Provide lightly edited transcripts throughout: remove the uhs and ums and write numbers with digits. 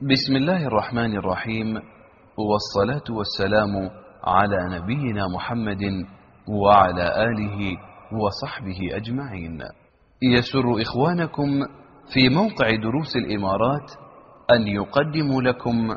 بسم الله الرحمن الرحيم، والصلاة والسلام على نبينا محمد وعلى آله وصحبه أجمعين. يسر إخوانكم في موقع دروس الإمارات أن يقدموا لكم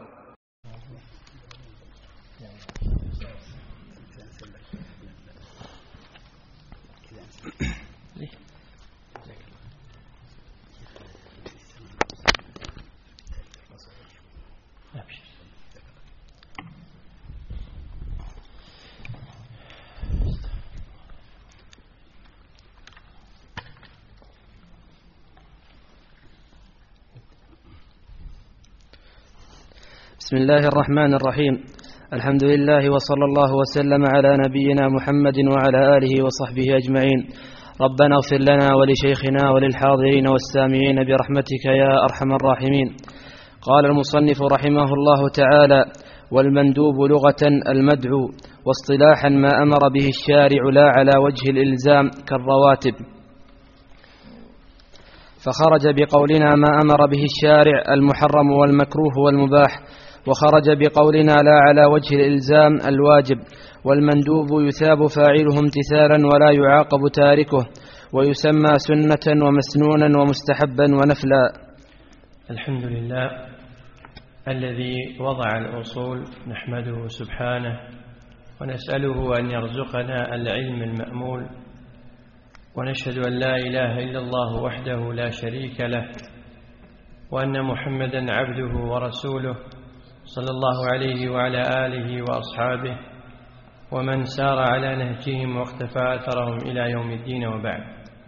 بسم الله الرحمن الرحيم. الحمد لله وصلى الله وسلم على نبينا محمد وعلى آله وصحبه أجمعين. ربنا اغفر لنا ولشيخنا وللحاضرين والسامعين برحمتك يا أرحم الراحمين. قال المصنف رحمه الله تعالى: والمندوب لغة المدعو، واصطلاحا ما أمر به الشارع لا على وجه الإلزام كالرواتب. فخرج بقولنا ما أمر به الشارع المحرم والمكروه والمباح، وخرج بقولنا لا على وجه الإلزام الواجب. والمندوب يثاب فاعله امتثالا ولا يعاقب تاركه، ويسمى سنة ومسنونا ومستحبا ونفلا. الحمد لله الذي وضع الأصول، نحمده سبحانه ونسأله أن يرزقنا العلم المأمول، ونشهد أن لا إله إلا الله وحده لا شريك له، وأن محمدا عبده ورسوله صلى الله عليه وعلى آله وأصحابه ومن سار على نهجهم واختفى أثرهم إلى يوم الدين. وبعد،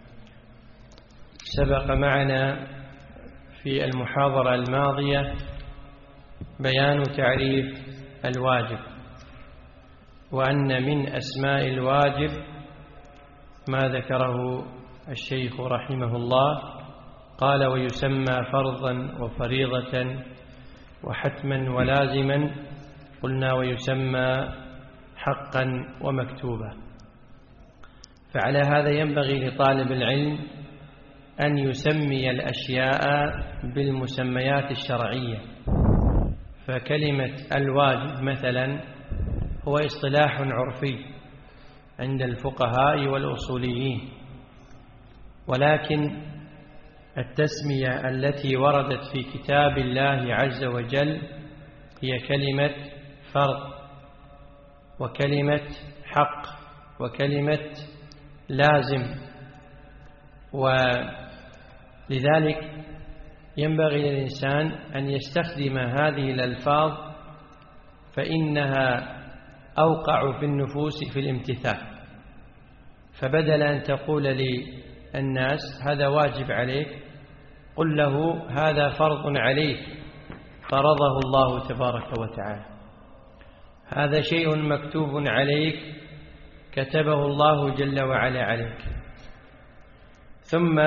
سبق معنا في المحاضرة الماضية بيان تعريف الواجب، وأن من أسماء الواجب ما ذكره الشيخ رحمه الله، قال: ويسمى فرضا وفريضة وحتما ولازما. قلنا: ويسمى حقا ومكتوبا. فعلى هذا ينبغي لطالب العلم أن يسمي الأشياء بالمسميات الشرعية. فكلمة الواجب مثلا هو اصطلاح عرفي عند الفقهاء والأصوليين، ولكن التسمية التي وردت في كتاب الله عز وجل هي كلمة فرض، وكلمة حق، وكلمة لازم. ولذلك ينبغي للإنسان أن يستخدم هذه الألفاظ، فإنها أوقع في النفوس في الامتثال. فبدل أن تقول للناس هذا واجب عليك، قل له هذا فرض عليك فرضه الله تبارك وتعالى. هذا شيء مكتوب عليك كتبه الله جل وعلا عليك. ثم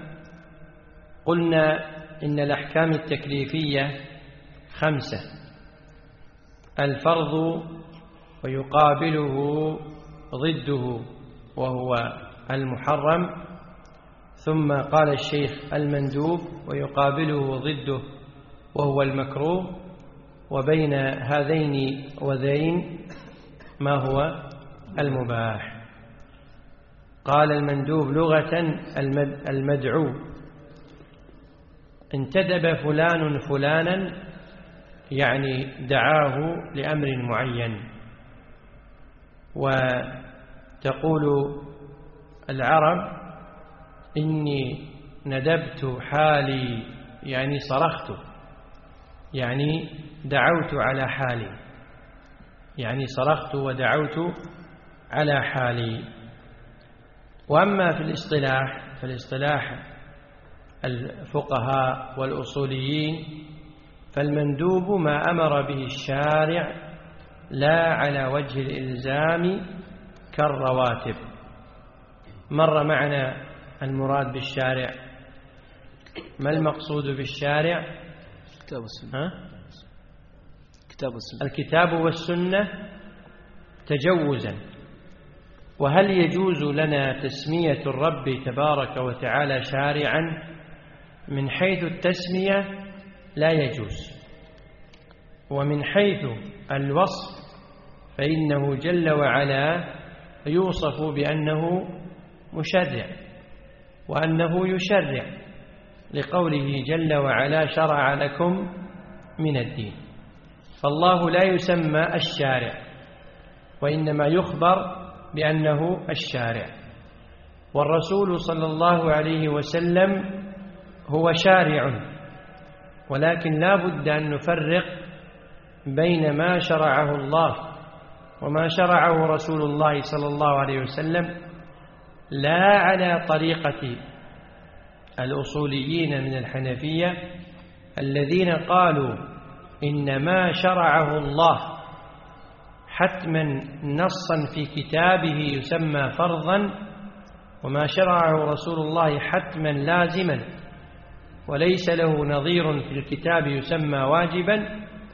قلنا إن الأحكام التكليفية 5: الفرض ويقابله ضده وهو المحرم. ثم قال الشيخ: المندوب ويقابله ضده وهو المكروه. وبين هذين وذين ما هو المباح. قال: المندوب لغة المدعو، انتدب فلان فلانا، يعني دعاه لأمر معين. وتقول العرب: إني ندبت حالي، يعني صرخت، يعني دعوت على حالي، يعني صرخت ودعوت على حالي. وأما في الاصطلاح، فالاصطلاح الفقهاء والأصوليين، فالمندوب ما أمر به الشارع لا على وجه الإلزام كالرواتب. مر معنا المراد بالشارع. ما المقصود بالشارع؟ كتاب السنة. الكتاب والسنة تجوزا. وهل يجوز لنا تسمية الرب تبارك وتعالى شارعا؟ من حيث التسمية لا يجوز، ومن حيث الوصف فإنه جل وعلا يوصف بأنه مشرع وأنه يشرع، لقوله جل وعلا شرع لكم من الدين. فالله لا يسمى الشارع، وإنما يخبر بأنه الشارع. والرسول صلى الله عليه وسلم هو شارع، ولكن لا بد أن نفرق بين ما شرعه الله وما شرعه رسول الله صلى الله عليه وسلم، لا على طريقة الأصوليين من الحنفية الذين قالوا إن ما شرعه الله حتما نصا في كتابه يسمى فرضا، وما شرعه رسول الله حتما لازما وليس له نظير في الكتاب يسمى واجبا.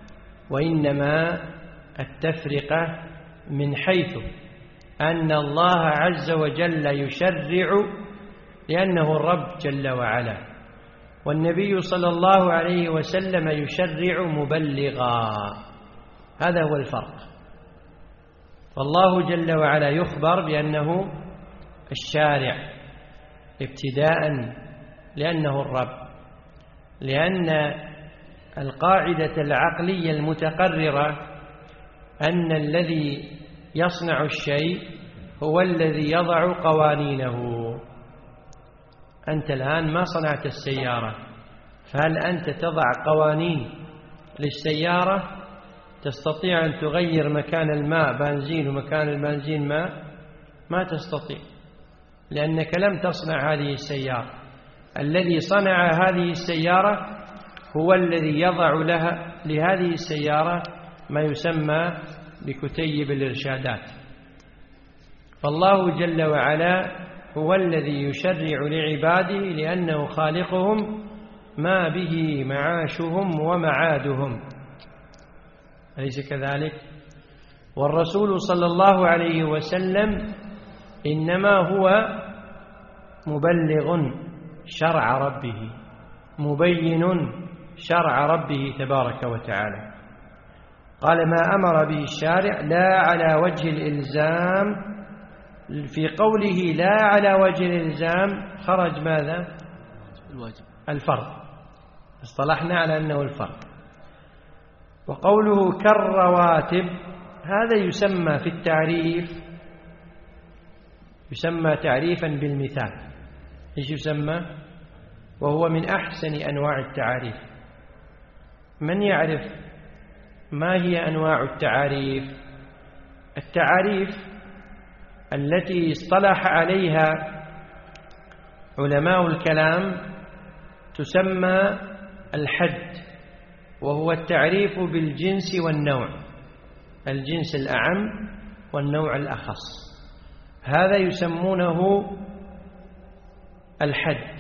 وإنما التفرقة من حيث أن الله عز وجل يشرع لأنه الرب جل وعلا، والنبي صلى الله عليه وسلم يشرع مبلغا. هذا هو الفرق. فالله جل وعلا يخبر بأنه الشارع ابتداء لأنه الرب، لأن القاعدة العقلية المتقررة أن الذي يصنع الشيء هو الذي يضع قوانينه. أنت الآن ما صنعت السيارة، فهل أنت تضع قوانين للسيارة؟ تستطيع أن تغير مكان الماء بنزين ومكان البنزين ماء؟ ما تستطيع، لأنك لم تصنع هذه السيارة. الذي صنع هذه السيارة هو الذي يضع لهذه السيارة ما يسمى بكتيب الإرشادات. فالله جل وعلا هو الذي يشرع لعباده لأنه خالقهم ما به معاشهم ومعادهم، أليس كذلك؟ والرسول صلى الله عليه وسلم إنما هو مبلغ شرع ربه، مبين شرع ربه تبارك وتعالى. قال ما أمر به الشارع لا على وجه الإلزام. في قوله لا على وجه الإلزام خرج ماذا؟ الواجب، الفرض. اصطلحنا على أنه الفرض. وقوله كالرواتب هذا يسمى في التعريف، يسمى تعريفا بالمثال. إيش يسمى؟ وهو من أحسن أنواع التعاريف. من يعرف ما هي أنواع التعاريف؟ التعاريف التي اصطلح عليها علماء الكلام تسمى الحد، وهو التعريف بالجنس والنوع، الجنس الأعم والنوع الأخص. هذا يسمونه الحد،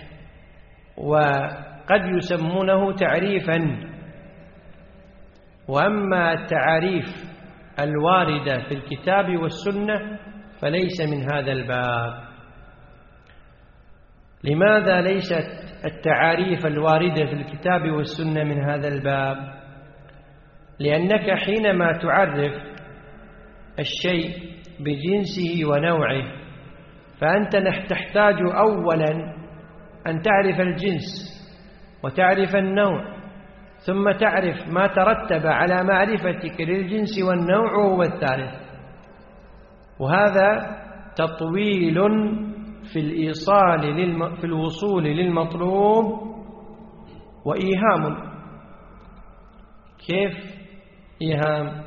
وقد يسمونه تعريفا. وأما التعاريف الواردة في الكتاب والسنة فليس من هذا الباب. لماذا ليست التعاريف الواردة في الكتاب والسنة من هذا الباب؟ لأنك حينما تعرف الشيء بجنسه ونوعه فأنت تحتاج أولا أن تعرف الجنس وتعرف النوع، ثم تعرف ما ترتب على معرفتك للجنس والنوع وهو الثالث. وهذا تطويل في الإيصال في الوصول للمطلوب وإيهام. كيف إيهام؟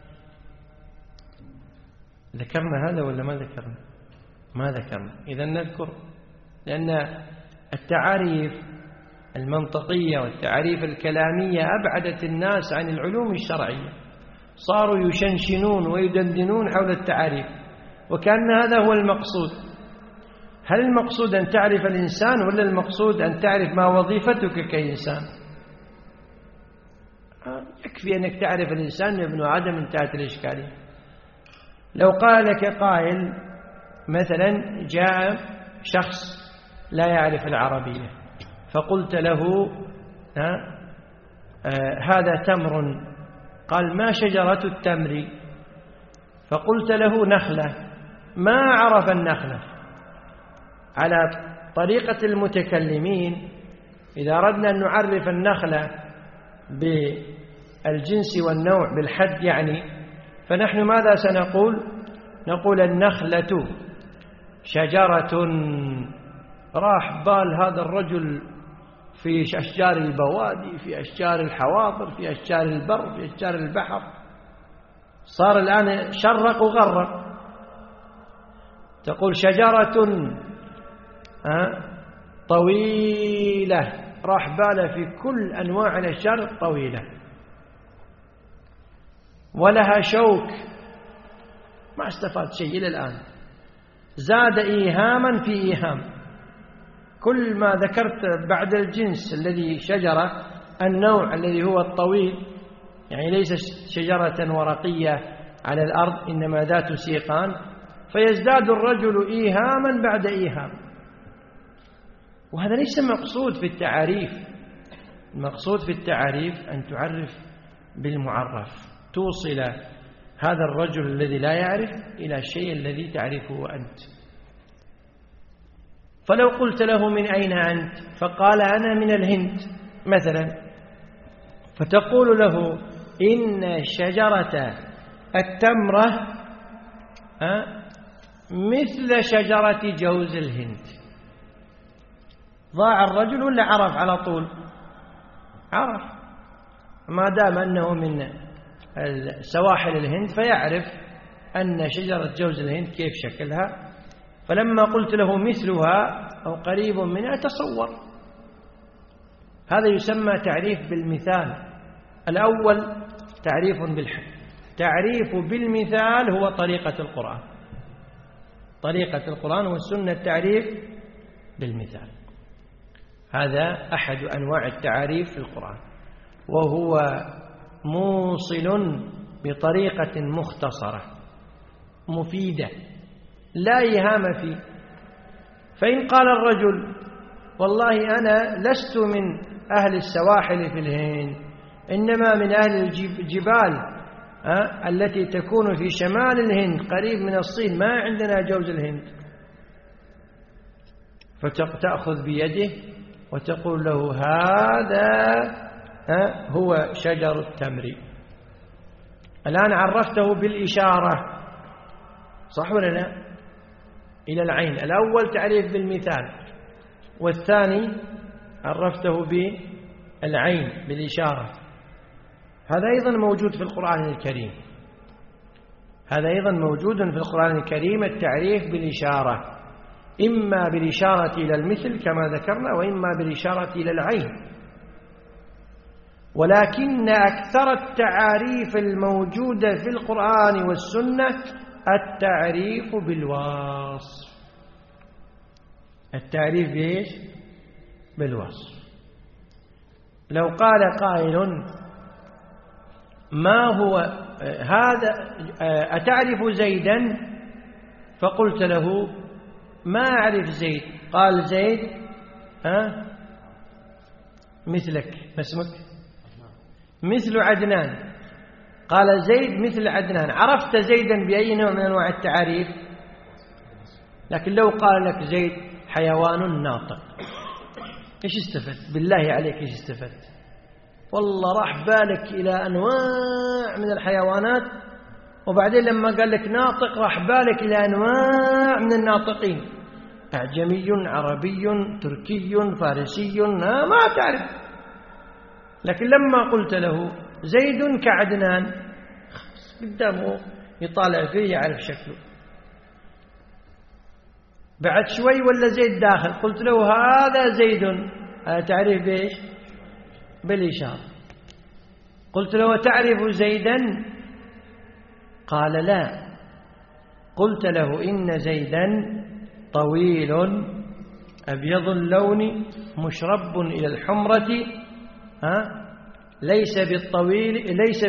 ذكرنا هذا ولا ما ذكرنا؟ ما ذكرنا. إذن نذكر، لأن التعاريف المنطقية والتعاريف الكلامية أبعدت الناس عن العلوم الشرعية، صاروا يشنشنون ويدندنون حول التعاريف وكأن هذا هو المقصود. هل المقصود أن تعرف الإنسان ولا المقصود أن تعرف ما وظيفتك كإنسان؟ يكفي أنك تعرف الإنسان ابن آدم، انتهت الإشكالية. لو قال لك قائل مثلا جاء شخص لا يعرف العربية فقلت له هذا تمر قال: ما شجرة التمر؟ فقلت له: نخلة. ما عرف النخلة. على طريقة المتكلمين إذا أردنا أن نعرف النخلة بالجنس والنوع بالحد يعني، فنحن ماذا سنقول؟ نقول: النخلة شجرة. راح بال هذا الرجل في أشجار البوادي، في أشجار الحواضر، في أشجار البر، في أشجار البحر، صار الآن شرق وغرق. تقول شجرة طويلة، راح باله في كل أنواع الأشجار الطويلة، ولها شوك. ما استفاد شيء إلى الآن، زاد إيهاما في إيهام. كل ما ذكرت بعد الجنس الذي شجرة، النوع الذي هو الطويل، يعني ليس شجرة ورقية على الأرض، إنما ذات سيقان، فيزداد الرجل إيهاما بعد إيهام. وهذا ليس مقصود في التعاريف. المقصود في التعاريف أن تعرف بالمعرف، توصل هذا الرجل الذي لا يعرف إلى الشيء الذي تعرفه أنت. فلو قلت له: من أين أنت؟ فقال: أنا من الهند مثلا، فتقول له: إن شجرة التمرة مثل شجرة جوز الهند. ضاع الرجل ولا عرف على طول؟ عرف، ما دام أنه من سواحل الهند فيعرف أن شجرة جوز الهند كيف شكلها. فلما قلت له مثلها أو قريب منها تصور. هذا يسمى تعريف بالمثال. الأول تعريف بالحد. تعريف بالمثال هو طريقة القرآن. طريقة القرآن والسنة التعريف بالمثال. هذا أحد أنواع التعاريف في القرآن، وهو موصل بطريقة مختصرة مفيدة لا إيهام فيه. فإن قال الرجل: والله أنا لست من أهل السواحل في الهند، إنما من أهل الجبال التي تكون في شمال الهند قريب من الصين، ما عندنا جوز الهند، فتأخذ بيده وتقول له: هذا هو شجر التمر. الآن عرفته بالإشارة، صح ولا لا؟ إلى العين. الأول تعريف بالمثال، والثاني عرفته بالعين بالإشارة. هذا أيضا موجود في القرآن الكريم. هذا أيضا موجود في القرآن الكريم، التعريف بالإشارة، إما بالإشارة إلى المثل كما ذكرنا، وإما بالإشارة إلى العين. ولكن أكثر التعاريف الموجودة في القرآن والسنة التعريف بالوصف. التعريف بإيش؟ بالوصف. لو قال قائل: ما هو هذا؟ أتعرف زيدا؟ فقلت له: ما أعرف زيد. قال: زيد مثلك، ما اسمك؟ مثل عدنان. قال: زيد مثل عدنان. عرفت زيدا بأي نوع من أنواع التعاريف؟ لكن لو قال لك زيد حيوان ناطق، إيش استفدت؟ بالله عليك إيش استفدت؟ والله راح بالك إلى أنواع من الحيوانات، وبعدين لما قال لك ناطق راح بالك إلى أنواع من الناطقين، أعجمي، عربي، تركي، فارسي، ما تعرف. لكن لما قلت له زيد كعدنان، قدامه يطالع فيه يعرف شكله. بعد شوي ولا زيد داخل، قلت له: هذا زيد. هذا تعريف بإيش؟ بالإشارة. قلت له: تعرف زيدا؟ قال: لا. قلت له: إن زيدا طويل أبيض اللون مشرب إلى الحمرة، ليس بالطويل، ليس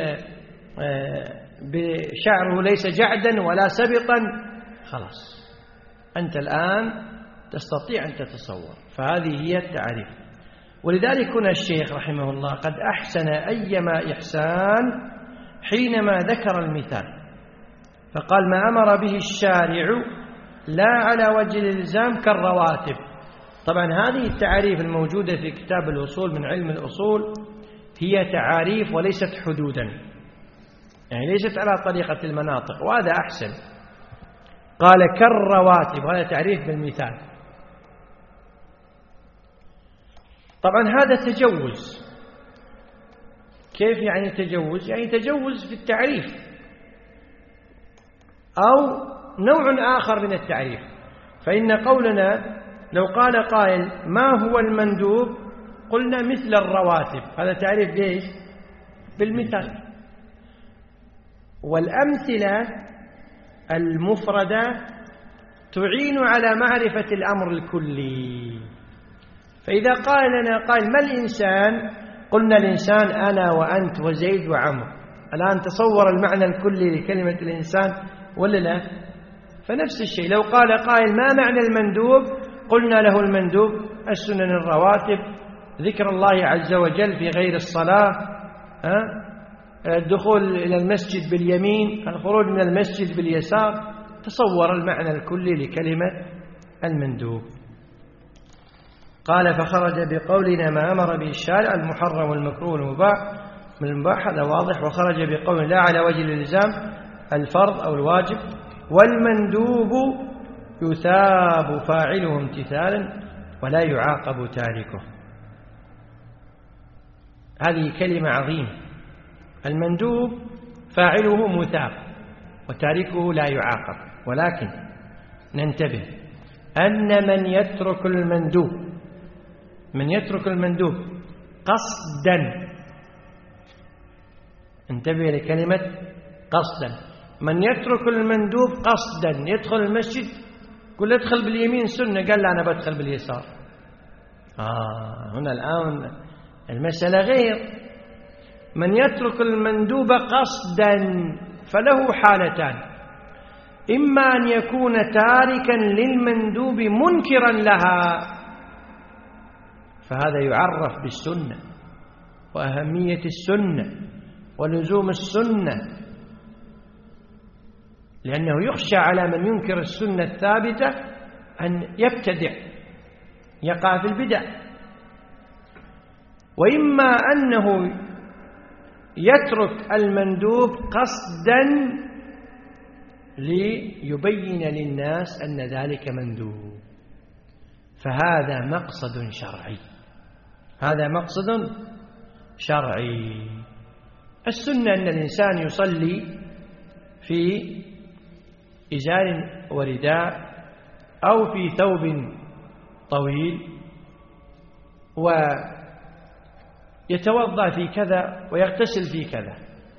بشعره ليس جعدا ولا سبطا. خلاص، أنت الآن تستطيع أن تتصور. فهذه هي التعريف. ولذلك هنا الشيخ رحمه الله قد أحسن أيما إحسان حينما ذكر المثال، فقال ما أمر به الشارع لا على وجه الإلزام كالرواتب. طبعا هذه التعاريف الموجودة في كتاب الأصول من علم الأصول هي تعاريف وليست حدودا، يعني ليست على طريقة المناطق، وهذا أحسن. قال كالرواتب، هذا تعريف بالمثال. طبعا هذا تجوز. كيف يعني تجوز؟ يعني تجوز في التعريف أو نوع آخر من التعريف. فإن قولنا لو قال قائل ما هو المندوب، قلنا مثل الرواتب، هذا تعريف ليش؟ بالمثال. والأمثلة المفردة تعين على معرفة الأمر الكلي. فإذا قال لنا قائل ما الإنسان، قلنا الإنسان أنا وأنت وزيد وعمر. الآن تصور المعنى الكلي لكلمة الإنسان ولا لا؟ فنفس الشيء لو قال قائل ما معنى المندوب، قلنا له المندوب السنن الرواتب، ذكر الله عز وجل في غير الصلاة، الدخول إلى المسجد باليمين، الخروج من المسجد باليسار. تصور المعنى الكلي لكلمة المندوب. قال فخرج بقولنا ما أمر به الشارع المحرم والمكروه والمباح من المباح، هذا واضح. وخرج بقول لا على وجه الإلزام الفرض أو الواجب. والمندوب يثاب فاعله امتثالا ولا يعاقب تاركه. هذه كلمة عظيمة. المندوب فاعله مثاب وتاركه لا يعاقب، ولكن ننتبه أن من يترك المندوب قصدا، انتبه لكلمة قصدا، من يترك المندوب قصدا يدخل المسجد، قل ادخل باليمين سنة، قال لا أنا بدخل باليسار. هنا الآن المسألة غير. من يترك المندوب قصدا فله حالتان: إما أن يكون تاركا للمندوب منكرا لها، فهذا يعرف بالسنة وأهمية السنة ولزوم السنة، لأنه يخشى على من ينكر السنة الثابتة أن يبتدع، يقع في البدع. وإما أنه يترك المندوب قصدا ليبين للناس أن ذلك مندوب، فهذا مقصد شرعي. هذا مقصد شرعي. السنة أن الإنسان يصلي في إزار ورداء أو في ثوب طويل، ويتوضأ في كذا ويغتسل في كذا.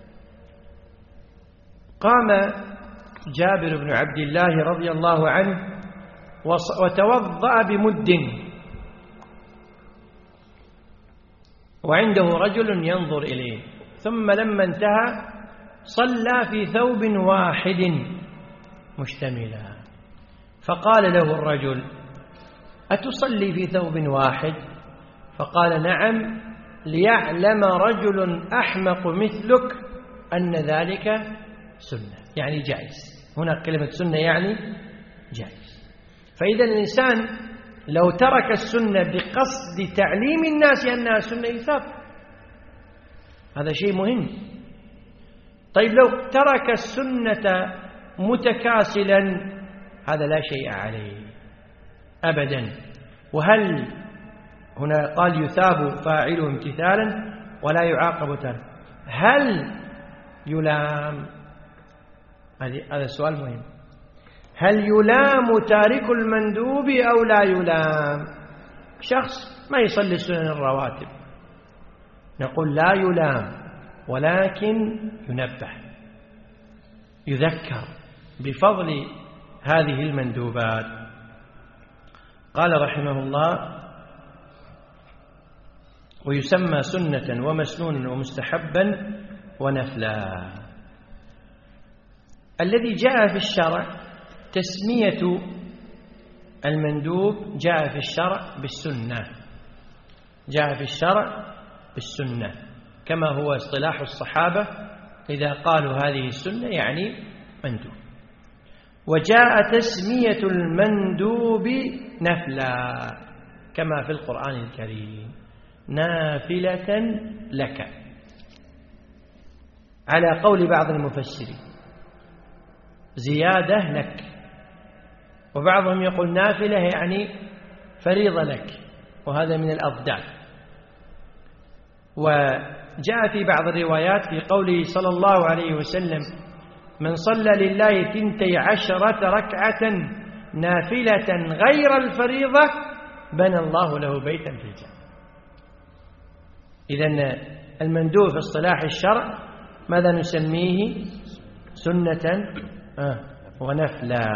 قام جابر بن عبد الله رضي الله عنه وتوضأ بمد، وعنده رجل ينظر إليه، ثم لما انتهى صلى في ثوب واحد مشتملا، فقال له الرجل: أتصلي في ثوب واحد؟ فقال: نعم، ليعلم رجل أحمق مثلك أن ذلك سنة، يعني جائز. هنا كلمة سنة يعني جائز. فإذا الإنسان لو ترك السنة بقصد تعليم الناس أنها سنة يثاب، هذا شيء مهم. طيب لو ترك السنة متكاسلا، هذا لا شيء عليه أبدا. وهل هنا قال يثاب فاعله امتثالا ولا يعاقب تاركه، هل يلام؟ هذا السؤال مهم. هل يلام تارك المندوب أو لا يلام؟ شخص ما يصلي السنن الرواتب، نقول لا يلام، ولكن ينبه، يذكر بفضل هذه المندوبات. قال رحمه الله: ويسمى سنة ومسنونا ومستحبا ونفلا. الذي جاء في الشرع تسمية المندوب جاء في الشرع بالسنة، جاء في الشرع بالسنة، كما هو اصطلاح الصحابة إذا قالوا هذه السنة يعني مندوب. وجاء تسمية المندوب نفلا كما في القرآن الكريم، نافلة لك، على قول بعض المفسرين زيادة لك، وبعضهم يقول نافلة يعني فريضة لك، وهذا من الأضداد. وجاء في بعض الروايات في قوله صلى الله عليه وسلم: من صلى لله 12 ركعة نافلة غير الفريضة بنى الله له بيتا في الجنة. إذن المندوب في اصطلاح الشرع ماذا نسميه؟ سنة ونفلا.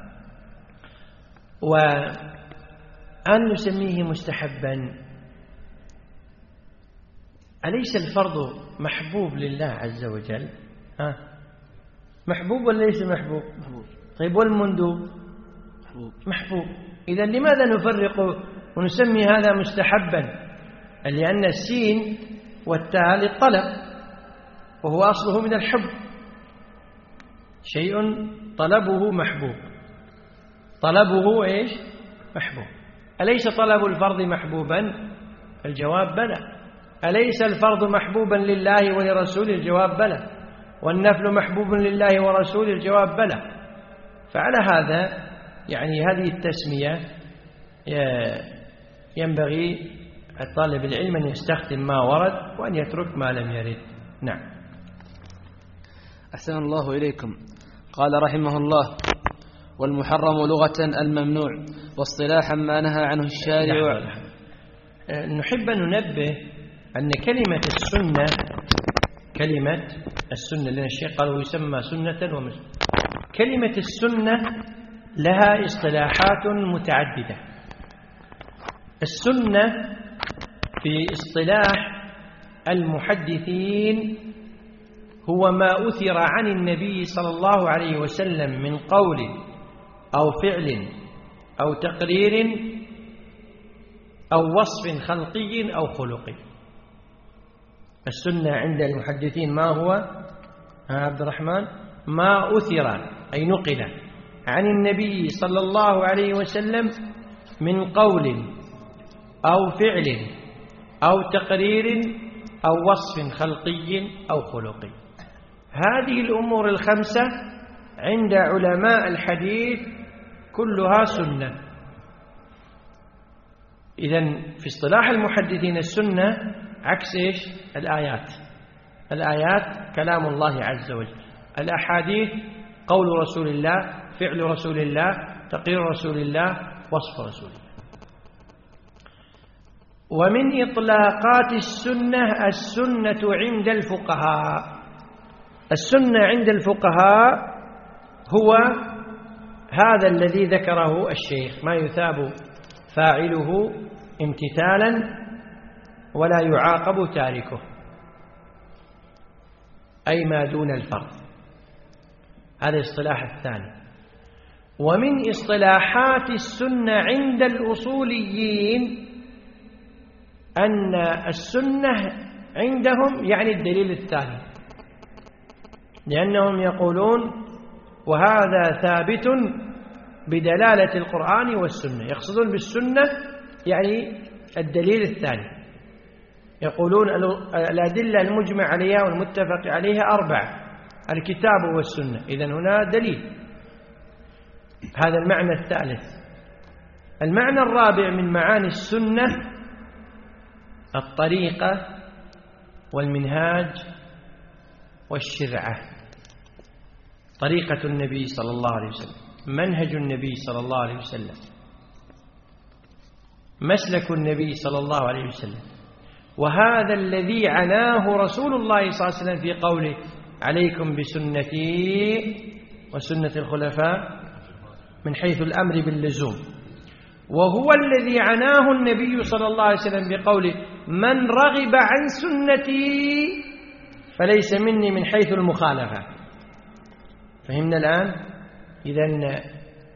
وأن نسميه مستحبا، أليس الفرض محبوب لله عز وجل؟ محبوب ولا ليس محبوب؟ طيب والمندوب؟ محبوب. إذن لماذا نفرق ونسمي هذا مستحبا؟ لأن السين والتاء للطلب، وهو أصله من الحب، شيء طلبه محبوب، طلبه إيش؟ محبوب. أليس طلب الفرض محبوبا؟ الجواب بلى. أليس الفرض محبوبا لله ولرسوله؟ الجواب بلى. والنفل محبوب لله ورسوله؟ الجواب بلى. فعلى هذا يعني هذه التسمية ينبغي الطالب العلم أن يستخدم ما ورد وأن يترك ما لم يرد. نعم. أحسن الله إليكم. قال رحمه الله: والمحرم لغة الممنوع، واصطلاحا ما نهى عنه الشارع. نحب أن ننبه أن كلمة السنة لأن الشيخ قالوا يسمى سنة ومسنة، كلمة السنة لها اصطلاحات متعددة. السنة في اصطلاح المحدثين هو ما أثر عن النبي صلى الله عليه وسلم من قول أو فعل أو تقرير أو وصف خلقي أو خلقي. السنة عند المحدثين ما هو عبد الرحمن؟ ما أثر أي نقل عن النبي صلى الله عليه وسلم من قول أو فعل أو تقرير أو وصف خلقي أو خلقي. هذه الأمور الخمسة عند علماء الحديث كلها سنة. إذن في اصطلاح المحدثين السنة عكس إيش؟ الآيات كلام الله عز وجل، الأحاديث قول رسول الله، فعل رسول الله، تقرير رسول الله، وصف رسول الله. ومن إطلاقات السنة عند الفقهاء، السنة عند الفقهاء هو هذا الذي ذكره الشيخ، ما يثاب فاعله امتثالا ولا يعاقب تاركه، أي ما دون الفرض. هذا الاصطلاح الثاني. ومن اصطلاحات السنة عند الأصوليين أن السنة عندهم يعني الدليل الثاني، لأنهم يقولون وهذا ثابت بدلالة القرآن والسنة. يقصدون بالسنة يعني الدليل الثاني. يقولون الأدلة المجمع عليها والمتفق عليها 4: الكتاب والسنة. إذن هنا دليل. هذا المعنى الثالث. المعنى الرابع من معاني السنة الطريقة والمنهاج والشرعة. طريقة النبي صلى الله عليه وسلم، منهج النبي صلى الله عليه وسلم، مسلك النبي صلى الله عليه وسلم. وهذا الذي عناه رسول الله صلى الله عليه وسلم في قوله: عليكم بسنتي وسنة الخلفاء، من حيث الأمر باللزوم. وهو الذي عناه النبي صلى الله عليه وسلم بقوله: من رغب عن سنتي فليس مني، من حيث المخالفة. فهمنا الآن؟ إذن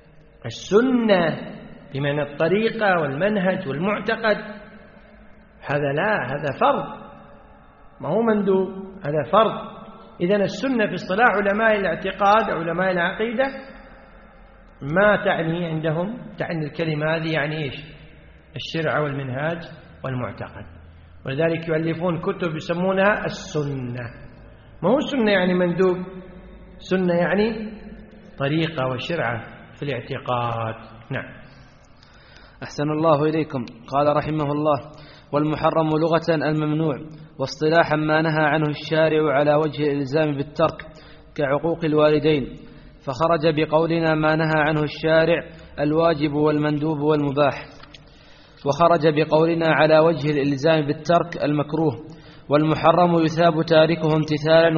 السنة بمعنى الطريقة والمنهج والمعتقد، هذا لا، هذا فرض، ما هو مندوب، هذا فرض. إذن السنة في اصطلاح علماء الاعتقاد علماء العقيدة ما تعني عندهم، تعني الكلمة هذه يعني إيش؟ الشرع والمنهاج والمعتقد. ولذلك يؤلفون كتب يسمونها السنة. ما هو السنة يعني مندوب، سنة يعني طريقة وشرعة في الاعتقاد. نعم. أحسن الله إليكم. قال رحمه الله: والمحرم لغة الممنوع، واصطلاحا ما نهى عنه الشارع على وجه الإلزام بالترك كعقوق الوالدين، فخرج بقولنا ما نهى عنه الشارع الواجب والمندوب والمباح، وخرج بقولنا على وجه الإلزام بالترك المكروه. والمحرم يثاب تاركه امتثالا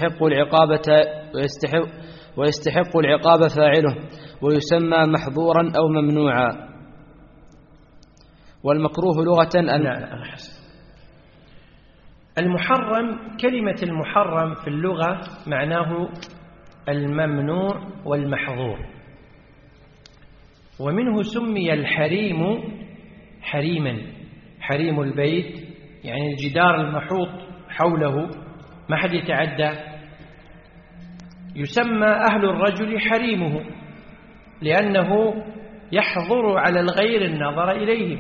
ويستحق العقاب فاعله، ويسمى محظورا أو ممنوعا. والمكروه لغة المحرم، كلمة المحرم في اللغة معناه الممنوع والمحظور، ومنه سمي الحريم حريما، حريم البيت يعني الجدار المحوط حوله ما حد يتعدى. يسمى أهل الرجل حريمه لأنه يحظر على الغير النظر إليهم.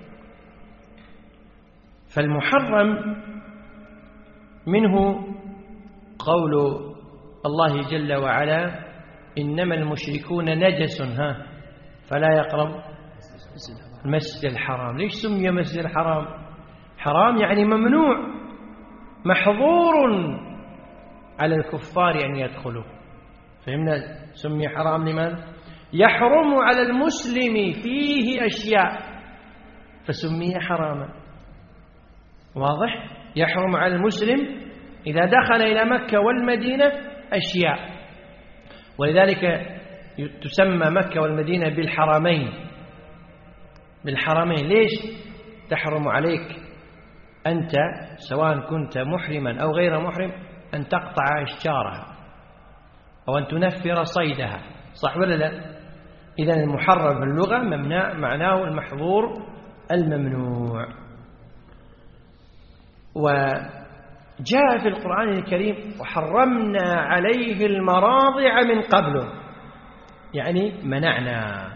فالمحرم منه قول الله جل وعلا: إنما المشركون نجس فلا يقرب المسجد الحرام. ليش سمي مسجد الحرام؟ حرام يعني ممنوع، محظور على الكفار أن يدخلوا. فهمنا؟ سمي حرام لمن؟ يحرم على المسلم فيه أشياء فسمي حراما. واضح؟ يحرم على المسلم إذا دخل إلى مكة والمدينة أشياء، ولذلك تسمى مكة والمدينة بالحرمين. بالحرمين ليش؟ تحرم عليك أنت سواء كنت محرما أو غير محرم أن تقطع أشجارها أو أن تنفر صيدها، صح ولا لا؟ إذن المحرم في اللغة معناه المحظور الممنوع. وجاء في القرآن الكريم: وحرمنا عليه المراضع من قبله، يعني منعنا.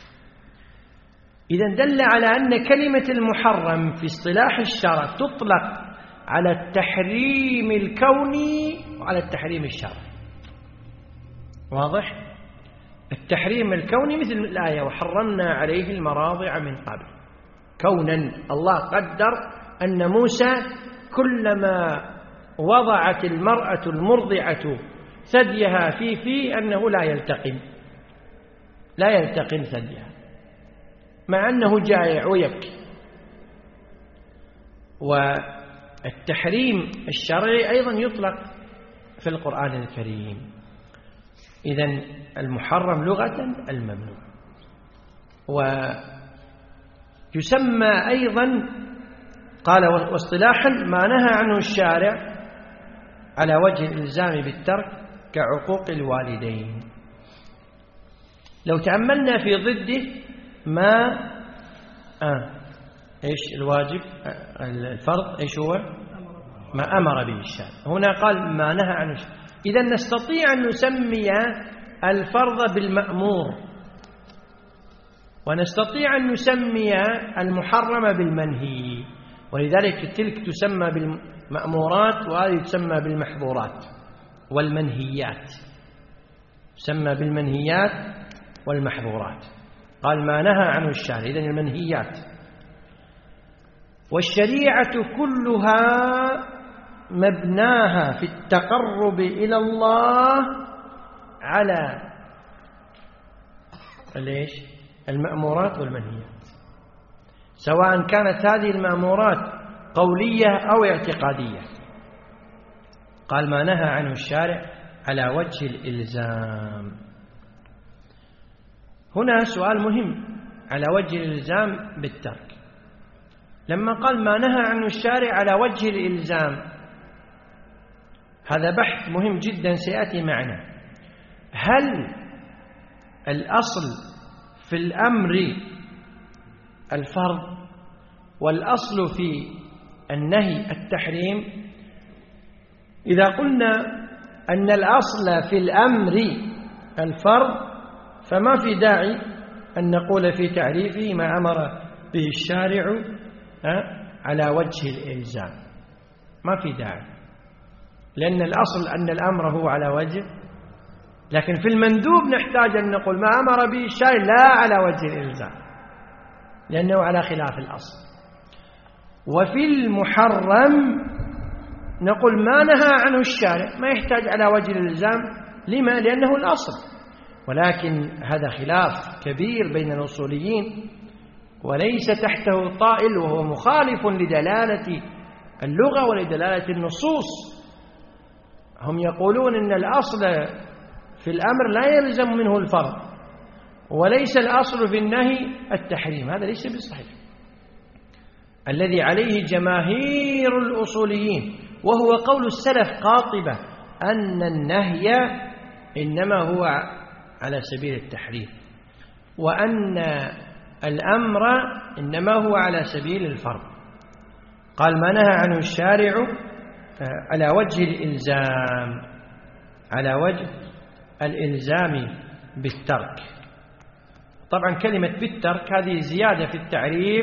إذن دل على أن كلمة المحرم في اصطلاح الشرع تطلق على التحريم الكوني وعلى التحريم الشرعي. واضح؟ التحريم الكوني مثل الآية: وحرمنا عليه المراضع من قبل، كونا الله قدر أن موسى كلما وضعت المرأة المرضعة ثديها في أنه لا يلتقم ثديها مع أنه جائع ويبكي. والتحريم الشرعي أيضا يطلق في القرآن الكريم. إذن المحرم لغة الممنوع. ويسمى أيضا قال: واصطلاحا ما نهى عنه الشارع على وجه الإلزام بالترك كعقوق الوالدين. لو تأملنا في ضده ما إيش الواجب الفرض إيش هو؟ ما أمر به الشارع. هنا قال ما نهى عنه الشارع. إذن نستطيع أن نسمي الفرض بالمأمور، ونستطيع أن نسمي المحرم بالمنهي، ولذلك تلك تسمى بالمأمورات وهذه تسمى بالمحظورات والمنهيات. تسمى بالمنهيات والمحظورات. قال ما نهى عنه الشارع، إذن المنهيات. والشريعة كلها مبناها في التقرب إلى الله على المأمورات والمنهيات، سواء كانت هذه المأمورات قولية أو اعتقادية. قال ما نهى عنه الشارع على وجه الإلزام. هنا سؤال مهم: على وجه الإلزام بالترك. لما قال ما نهى عنه الشارع على وجه الإلزام، هذا بحث مهم جدا سيأتي معنا. هل الأصل في الأمر الفرض، والأصل في النهي التحريم، إذا قلنا أن الأصل في الأمر الفرض فما في داعي أن نقول في تعريفه ما أمر به الشارع على وجه الإلزام، ما في داعي، لأن الأصل أن الأمر هو على وجه، لكن في المندوب نحتاج أن نقول ما أمر به الشارع لا على وجه الإلزام لأنه على خلاف الأصل. وفي المحرم نقول ما نهى عنه الشارع ما يحتاج على وجه الإلزام، لما؟ لأنه الأصل. ولكن هذا خلاف كبير بين الأصوليين وليس تحته طائل، وهو مخالف لدلالة اللغة ولدلالة النصوص. هم يقولون إن الأصل في الأمر لا يلزم منه الفرض، وليس الأصل في النهي التحريم، هذا ليس بصحيح. الذي عليه جماهير الأصوليين وهو قول السلف قاطبة أن النهي إنما هو على سبيل التحريم، وأن الأمر إنما هو على سبيل الفرض. قال ما نهى عنه الشارع على وجه الإلزام، على وجه الإلزام بالترك. طبعا كلمة بالترك هذه زيادة في التعريف،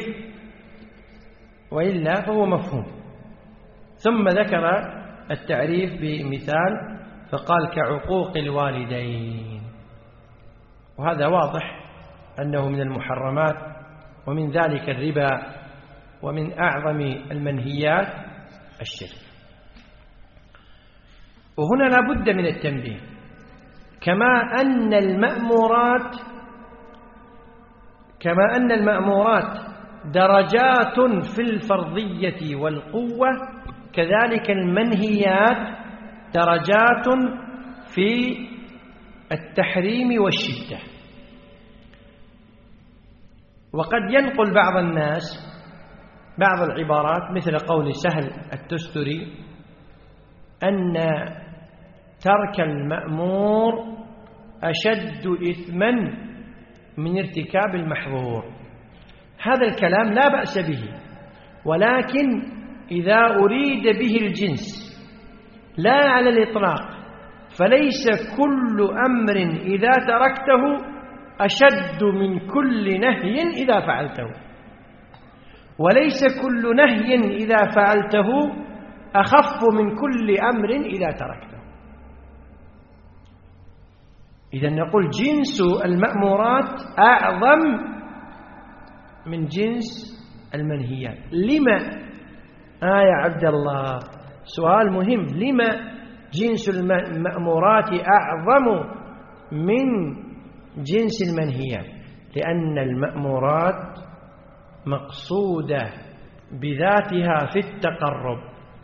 وإلا فهو مفهوم. ثم ذكر التعريف بمثال فقال كعقوق الوالدين، وهذا واضح أنه من المحرمات، ومن ذلك الربا، ومن أعظم المنهيات الشرك. وهنا لا بد من التنبيه، كما أن المأمورات درجات في الفرضية والقوة، كذلك المنهيات درجات في التحريم والشدة. وقد ينقل بعض الناس بعض العبارات مثل قول سهل التستري أن ترك المأمور أشد إثما من ارتكاب المحظور. هذا الكلام لا بأس به، ولكن إذا أريد به الجنس لا على الإطلاق، فليس كل أمر إذا تركته أشد من كل نهي إذا فعلته، وليس كل نهي إذا فعلته أخف من كل أمر إذا تركته. إذا نقول جنس المأمورات أعظم من جنس المنهيات. لما؟ يا عبد الله سؤال مهم، لما جنس المأمورات أعظم من جنس المنهيات؟ لأن المأمورات مقصودة بذاتها في التقرب،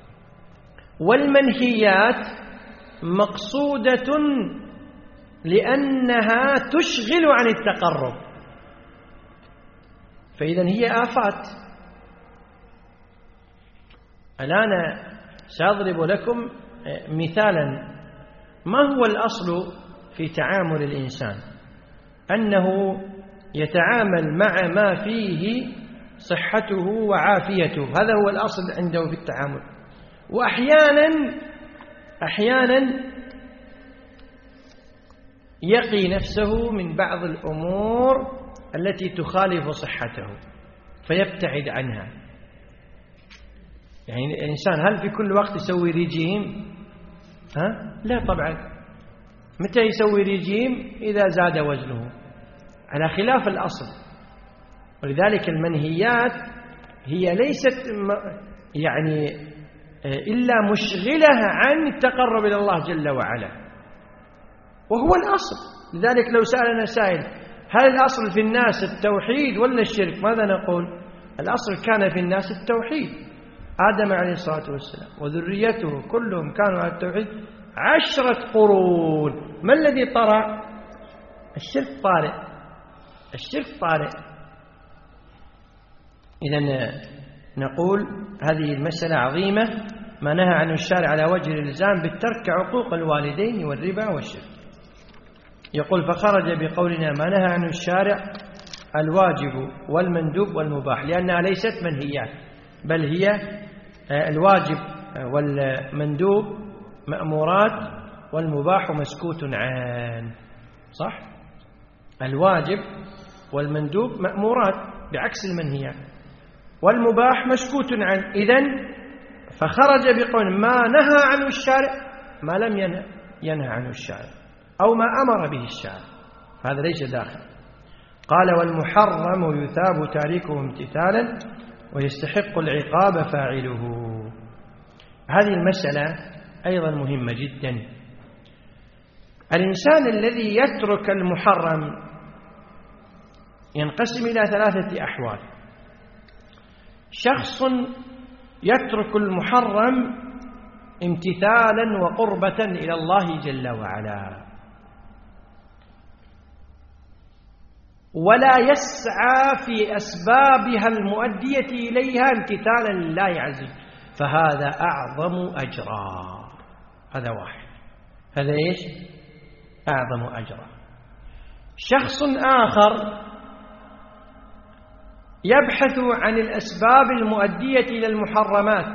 والمنهيات مقصودة لأنها تشغل عن التقرب، فإذا هي آفات. الآن سأضرب لكم مثالا. ما هو الأصل في تعامل الإنسان؟ أنه يتعامل مع ما فيه صحته وعافيته، هذا هو الأصل عنده في التعامل. وأحيانا يقي نفسه من بعض الأمور التي تخالف صحته فيبتعد عنها. يعني الإنسان هل في كل وقت يسوي ريجيم؟ لا طبعا. متى يسوي ريجيم؟ إذا زاد وزنه، على خلاف الأصل. ولذلك المنهيات هي ليست يعني إلا مشغلة عن التقرب إلى الله جل وعلا، وهو الأصل. لذلك لو سألنا سائل هل الأصل في الناس التوحيد ولا الشرك؟ ماذا نقول؟ الأصل كان في الناس التوحيد. آدم عليه الصلاة والسلام وذريته كلهم كانوا على التوحيد 10 قرون. ما الذي طرأ؟ الشرك طارئ، الشرك طارئ. إذن نقول هذه المسألة عظيمة، ما نهى عنه الشارع على وجه الإلزام بالترك كعقوق الوالدين والربا والشرك. يقول فخرج بقولنا ما نهى عنه الشارع الواجب والمندوب والمباح، لأنها ليست منهيات بل هي الواجب والمندوب مأمورات والمباح مسكوت عنه، صح؟ الواجب والمندوب مأمورات بعكس المنهيات، والمباح مسكوت عنه. إذن فخرج بقول ما نهى عنه الشارع ما لم ينهى عنه الشارع أو ما أمر به الشارع، هذا ليس داخل. قال والمحرم يثاب تاركه امتثالا ويستحق العقاب فاعله. هذه المسألة أيضا مهمة جدا. الإنسان الذي يترك المحرم ينقسم إلى 3 أحوال. شخص يترك المحرم امتثالا وقربة إلى الله جل وعلا، ولا يسعى في أسبابها المؤدية إليها امتثالا لله عز وجل، فهذا أعظم أجرا. هذا واحد، هذا إيش؟ أعظم أجرا. شخص آخر يبحث عن الأسباب المؤدية إلى المحرمات،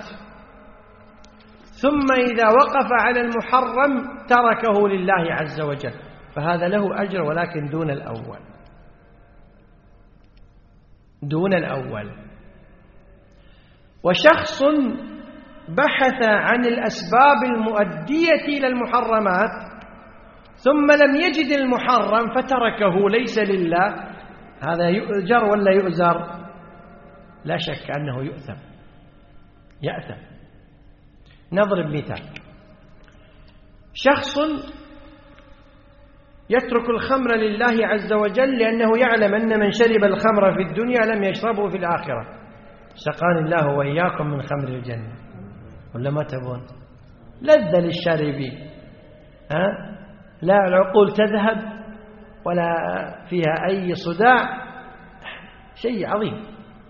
ثم إذا وقف على المحرم تركه لله عز وجل، فهذا له أجر ولكن دون الأول. وشخص بحث عن الأسباب المؤدية إلى المحرمات ثم لم يجد المحرم فتركه ليس لله، هذا يؤجر ولا يؤزر؟ لا شك أنه يأثم. نضرب مثال. شخص يترك الخمر لله عز وجل لأنه يعلم أن من شرب الخمر في الدنيا لم يشربه في الآخرة. سقاني الله وإياكم من خمر الجنة، ولا ما تبون؟ لذة للشاربين، لا العقول تذهب ولا فيها أي صداع، شيء عظيم.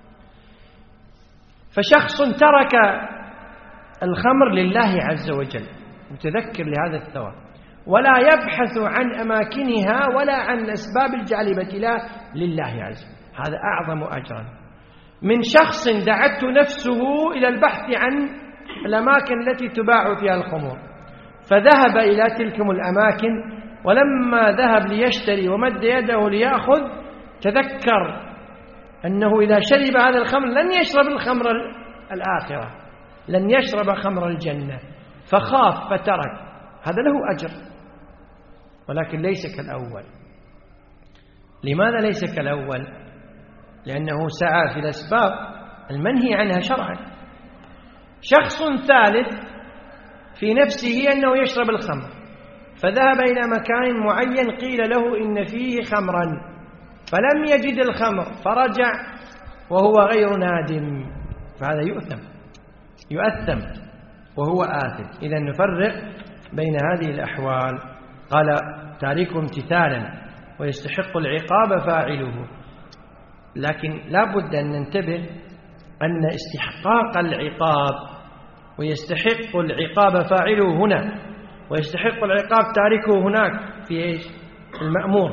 فشخص ترك الخمر لله عز وجل متذكر لهذا الثواب، ولا يبحث عن أماكنها ولا عن أسباب الجالبة لله عز وجل، هذا أعظم أجرا من شخص دعته نفسه إلى البحث عن الأماكن التي تباع فيها الخمور، فذهب إلى تلك الأماكن، ولما ذهب ليشتري ومد يده ليأخذ تذكر أنه إذا شرب هذا الخمر لن يشرب الخمر الآخرة، لن يشرب خمر الجنة، فخاف فترك. هذا له أجر ولكن ليس كالأول. لماذا ليس كالأول؟ لأنه سعى في الأسباب المنهي عنها شرعا. شخص ثالث في نفسه أنه يشرب الخمر، فذهب إلى مكان معين قيل له إن فيه خمرا، فلم يجد الخمر فرجع وهو غير نادم، فهذا يؤثم وهو آثم. إذا نفرق بين هذه الأحوال. قال تاركه امتثالا ويستحق العقاب فاعله، لكن لا بد أن ننتبه أن استحقاق العقاب ويستحق العقاب فاعله هنا، ويستحق العقاب تاركه هناك في إيش؟ في المأمور.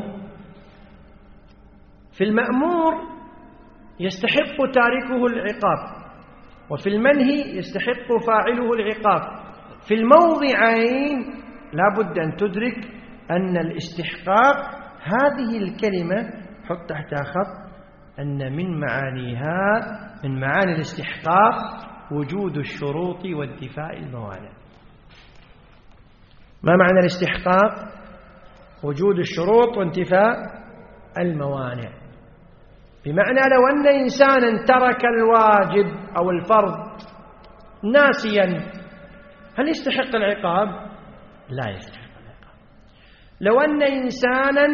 في المأمور يستحق تاركه العقاب، وفي المنهي يستحق فاعله العقاب. في الموضعين لا بد أن تدرك أن الاستحقاق هذه الكلمة حط تحتها خط، أن من معانيها من معاني الاستحقاق وجود الشروط وانتفاء الموانع. ما معنى الاستحقاق؟ وجود الشروط وانتفاء الموانع. بمعنى لو أن إنسانا ترك الواجب أو الفرض ناسيا هل يستحق العقاب؟ لا يستحق العقاب. لو أن إنسانا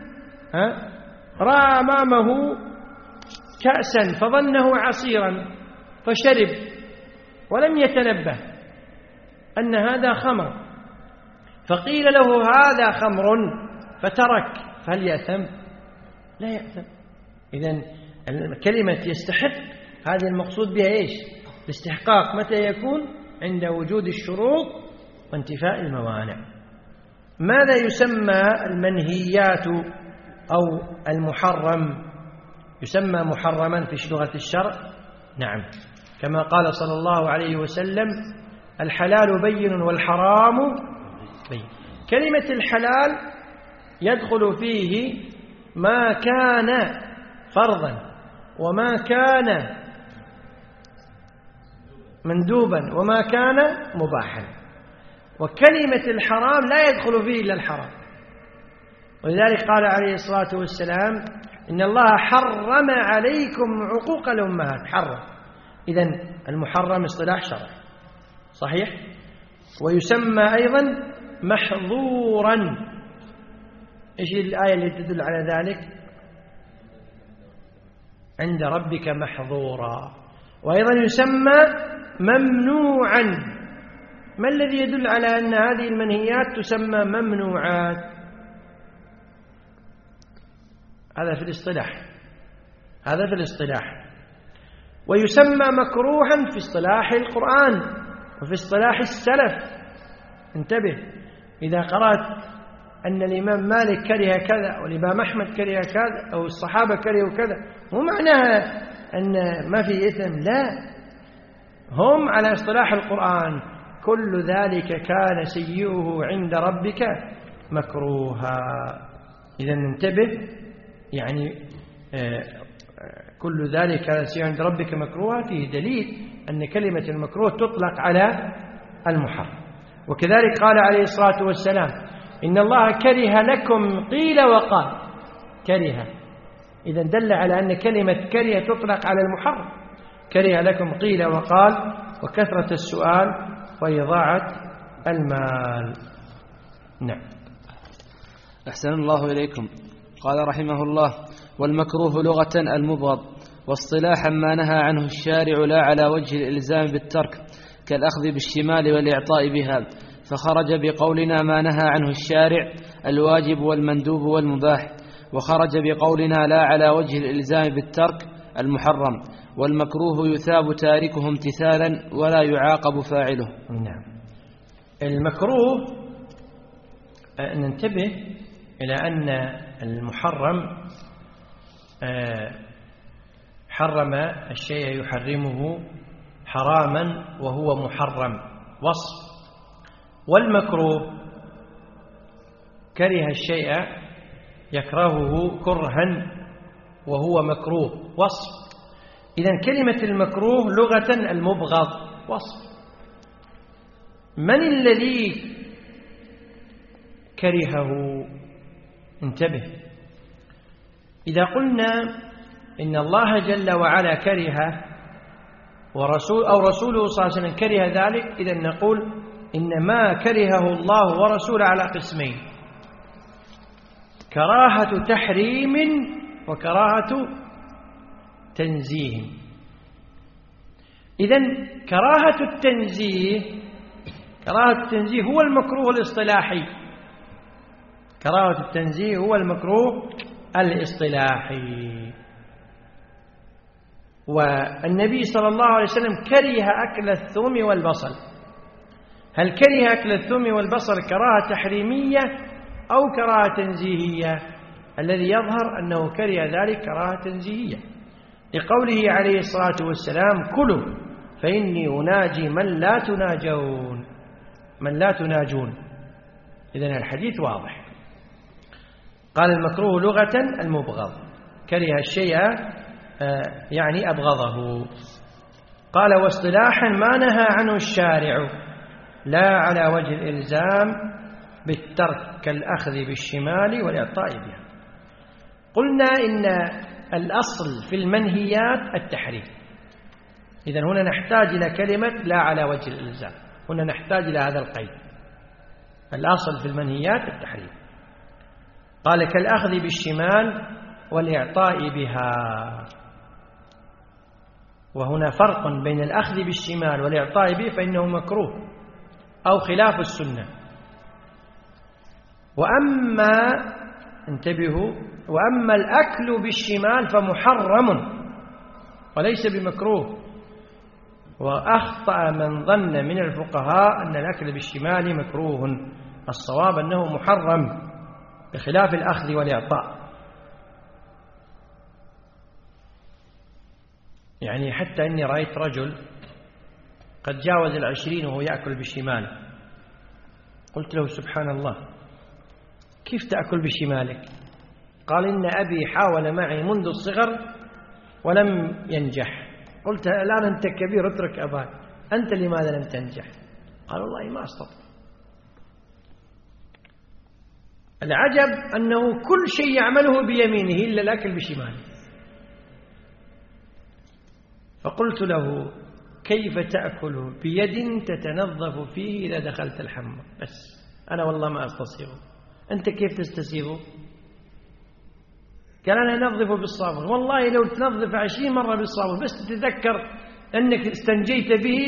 رأى أمامه كأسا فظنه عصيرا فشرب ولم يتنبه أن هذا خمر، فقيل له هذا خمر فترك، فهل يأثم؟ لا يأثم. إذن كلمة يستحق هذه المقصود بها إيش؟ الاستحقاق متى يكون؟ عند وجود الشروط وانتفاء الموانع. ماذا يسمى المنهيات أو المحرم؟ يسمى محرما في لغة الشرع؟ نعم، كما قال صلى الله عليه وسلم: الحلال بين والحرام بين. كلمة الحلال يدخل فيه ما كان فرضا وما كان مندوبا وما كان مباحا، وكلمة الحرام لا يدخل فيه إلا الحرام. ولذلك قال عليه الصلاة والسلام: إن الله حرم عليكم عقوق الأمهات. حرم، إذن المحرم اصطلاح شرعي صحيح، ويسمى أيضا محظورا. إيش الآية اللي تدل على ذلك؟ عند ربك محظورا. وأيضا يسمى ممنوعا. ما الذي يدل على أن هذه المنهيات تسمى ممنوعات؟ هذا في الاصطلاح. ويسمى مكروها في اصطلاح القرآن وفي اصطلاح السلف. انتبه، إذا قرأت أن الإمام مالك كره كذا والإمام أحمد كره كذا أو الصحابة كرهوا كذا، مو معناها أن ما في إثم، لا، هم على اصطلاح القرآن كل ذلك كان سيئه عند ربك مكروها. إذا انتبه، يعني كل ذلك كان سيئه عند ربك مكروها فيه دليل أن كلمة المكروه تطلق على المحرم. وكذلك قال عليه الصلاة والسلام: إن الله كره لكم قيل وقال. كره، إذا دل على أن كلمة كره تطلق على المحرم. كره لكم قيل وقال، وكثرة السؤال وإضاعة المال. نعم. أحسن الله إليكم. قال رحمه الله: والمكروه لغة المبغض، واصطلاحا ما نهى عنه الشارع لا على وجه الإلزام بالترك، كالأخذ بالشمال والإعطاء بها، فخرج بقولنا ما نهى عنه الشارع الواجب والمندوب والمباح، وخرج بقولنا لا على وجه الإلزام بالترك المحرم. والمكروه يثاب تاركه امتثالا ولا يعاقب فاعله. نعم. المكروه ننتبه إلى أن المحرم حرم الشيء يحرمه حراما وهو محرم وصف، والمكروه كره الشيء يكرهه كرها وهو مكروه وصف. إذن كلمة المكروه لغة المبغض وصف. من الذي كرهه؟ انتبه، إذا قلنا إن الله جل وعلا كره رسوله صلى الله عليه وسلم كره ذلك، إذن نقول إن ما كرهه الله ورسوله على قسمين: كراهة تحريم وكراهة تنزيه. إذن كراهة التنزيه هو المكروه الاصطلاحي. كراهة التنزيه هو المكروه الاصطلاحي. والنبي صلى الله عليه وسلم كره أكل الثوم والبصل. هل كره أكل الثوم والبصل كراهة تحريمية أو كراهة تنزيهية؟ الذي يظهر أنه كره ذلك كراهة تنزيهية، لقوله عليه الصلاة والسلام: كلوا فإني أناجي من لا تناجون. إذن الحديث واضح. قال المكروه لغة المبغض، كره الشيء يعني أبغضه. قال واصطلاحا ما نهى عنه الشارع لا على وجه الإلزام بالترك، كالأخذ بالشمال والإعطاء بها. قلنا إن الأصل في المنهيات التحريم. إذن هنا نحتاج إلى كلمة لا على وجه الإلزام، هنا نحتاج إلى هذا القيد. الأصل في المنهيات التحريم. قال كالأخذ بالشمال والإعطاء بها. وهنا فرق بين الأخذ بالشمال والإعطاء به، فإنه مكروه أو خلاف السنة. وأما انتبهوا، وأما الأكل بالشمال فمحرم وليس بمكروه. وأخطأ من ظن من الفقهاء أن الأكل بالشمال مكروه. الصواب أنه محرم بخلاف الأخذ والإعطاء. يعني حتى إني رأيت رجل قد جاوز 20 وهو يأكل بالشمال. قلت له سبحان الله كيف تأكل بشمالك؟ قال إن أبي حاول معي منذ الصغر ولم ينجح. قلت الآن أنت كبير اترك أباك، أنت لماذا لم تنجح؟ قال والله ما أستطيع. العجب أنه كل شيء يعمله بيمينه إلا الأكل بشماله. فقلت له كيف تأكل بيد تتنظف فيه إذا دخلت الحمام؟ بس أنا والله ما أستصيغه. أنت كيف تستسيغه؟ قال أنا أنظفه بالصابون. والله لو تنظف 20 مرة بالصابون بس تتذكر أنك استنجيت به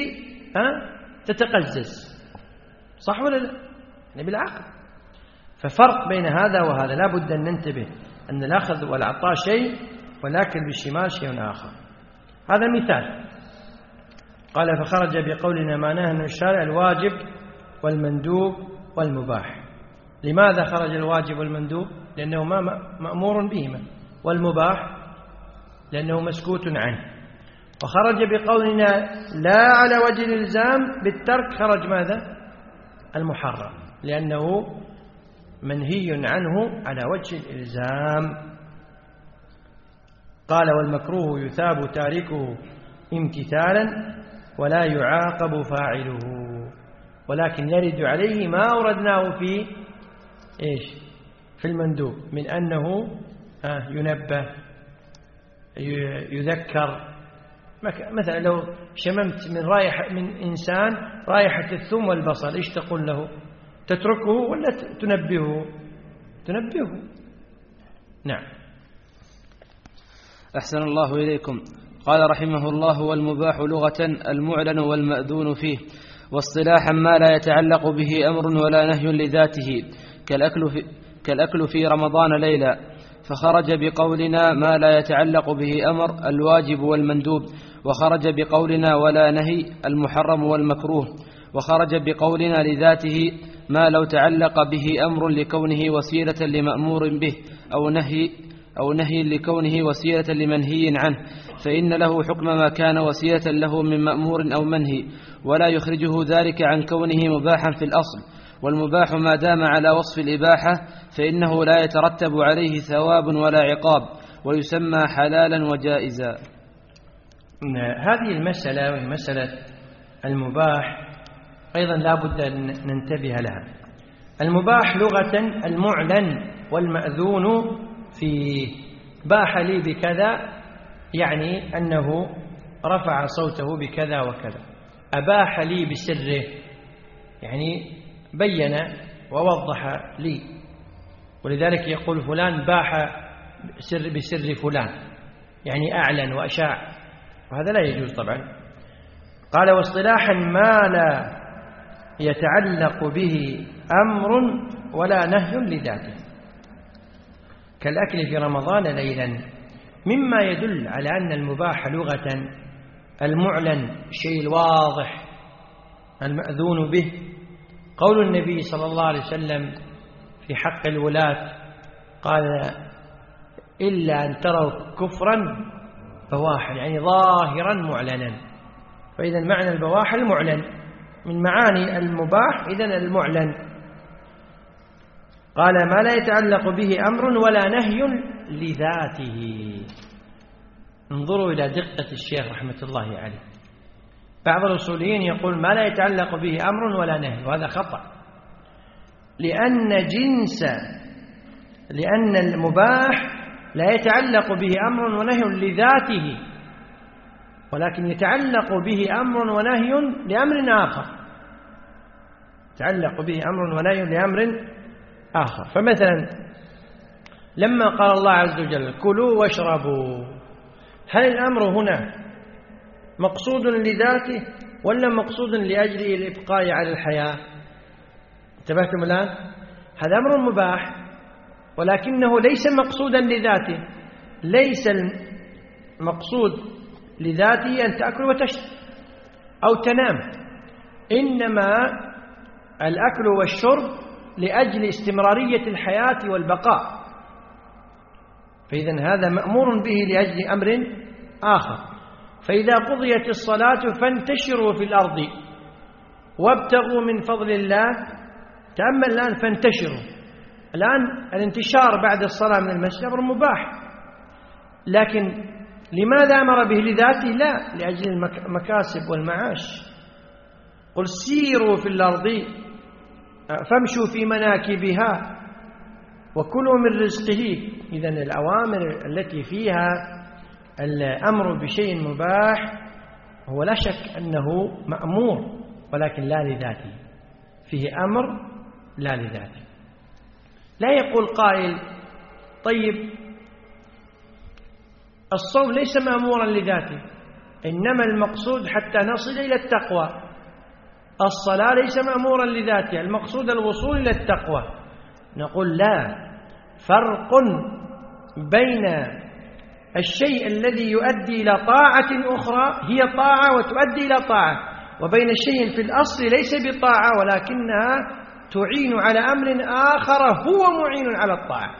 تتقزز. صح ولا لا؟ يعني بالعقل. ففرق بين هذا وهذا، لا بد أن ننتبه أن الأخذ والعطاء شيء والأكل بالشمال شيء آخر. هذا مثال. قال فخرج بقولنا معناه أن الشارع الواجب والمندوب والمباح. لماذا خرج الواجب والمندوب؟ لأنه ما مأمور بهما، والمباح لأنه مسكوت عنه. وخرج بقولنا لا على وجه الإلزام بالترك، خرج ماذا؟ المحرم، لأنه منهي عنه على وجه الإلزام. قال والمكروه يثاب تاركه امتثالا ولا يعاقب فاعله، ولكن يرد عليه ما أوردناه في في المندوب من أنه ينبه يذكر. مثلا لو شممت من إنسان رائحة الثوم والبصل إيش تقول له؟ تتركه ولا تنبهه؟ تنبهه. نعم. أحسن الله إليكم. قال رحمه الله والمباح لغة المعلن والمأذون فيه، واصطلاحا ما لا يتعلق به أمر ولا نهي لذاته كالأكل في رمضان ليلا، فخرج بقولنا ما لا يتعلق به أمر الواجب والمندوب، وخرج بقولنا ولا نهي المحرم والمكروه، وخرج بقولنا لذاته ما لو تعلق به أمر لكونه وسيلة لمأمور به أو نهي لكونه وسيلة لمنهي عنه، فإن له حكم ما كان وسيلة له من مأمور أو منهي، ولا يخرجه ذلك عن كونه مباحا في الأصل. والمباح ما دام على وصف الإباحة فإنه لا يترتب عليه ثواب ولا عقاب، ويسمى حلالا وجائزا. هذه المسألة ومسألة المباح أيضا لا بد أن ننتبه لها. المباح لغة المعلن والمأذون فيه. باح لي بكذا يعني أنه رفع صوته بكذا وكذا. أباح لي بسره يعني بين ووضح لي، ولذلك يقول فلان باح بسر فلان يعني أعلن وأشاع، وهذا لا يجوز طبعا. قال واصطلاحا ما لا يتعلق به أمر ولا نهي لذاته كالأكل في رمضان ليلا، مما يدل على أن المباح لغة المعلن الشيء الواضح المأذون به. قول النبي صلى الله عليه وسلم في حق الولاة قال إلا أن تروا كفرا بواحا يعني ظاهرا معلنا. فإذا معنى البواح المعلن من معاني المباح، إذن المعلن. قال ما لا يتعلق به أمر ولا نهي لذاته. انظروا إلى دقة الشيخ رحمة الله عليه. بعض الأصوليين يقول ما لا يتعلق به أمر ولا نهي، وهذا خطأ، لأن المباح لا يتعلق به أمر ونهي لذاته، ولكن يتعلق به أمر ونهي لأمر آخر. يتعلق به أمر ونهي لأمر آخر. فمثلا لما قال الله عز وجل كلوا واشربوا، هل الأمر هنا مقصود لذاته ولا مقصود لأجل الإبقاء على الحياة؟ انتبهتم الآن؟ هذا أمر مباح ولكنه ليس مقصودا لذاته. ليس المقصود لذاته أن تأكل وتشرب أو تنام، إنما الأكل والشرب لأجل استمرارية الحياة والبقاء. فإذن هذا مأمور به لأجل أمر آخر. فإذا قضيت الصلاة فانتشروا في الأرض وابتغوا من فضل الله. تأمل الآن فانتشروا. الآن الانتشار بعد الصلاة من المسجد أمر مباح، لكن لماذا أمر به لذاته؟ لا، لأجل المكاسب والمعاش. قل سيروا في الأرض فامشوا في مناكبها وكلوا من رزقه. إذن الأوامر التي فيها الأمر بشيء مباح هو لا شك أنه مأمور، ولكن لا لذاته، فيه أمر لا لذاته. لا يقول قائل طيب الصوم ليس مأمورا لذاته، إنما المقصود حتى نصل إلى التقوى. الصلاة ليس مأمورا لذاتها، المقصود الوصول إلى التقوى. نقول لا، فرق بين الشيء الذي يؤدي إلى طاعة أخرى هي طاعة وتؤدي إلى طاعة، وبين الشيء في الأصل ليس بطاعة ولكنها تعين على أمر آخر هو معين على الطاعة.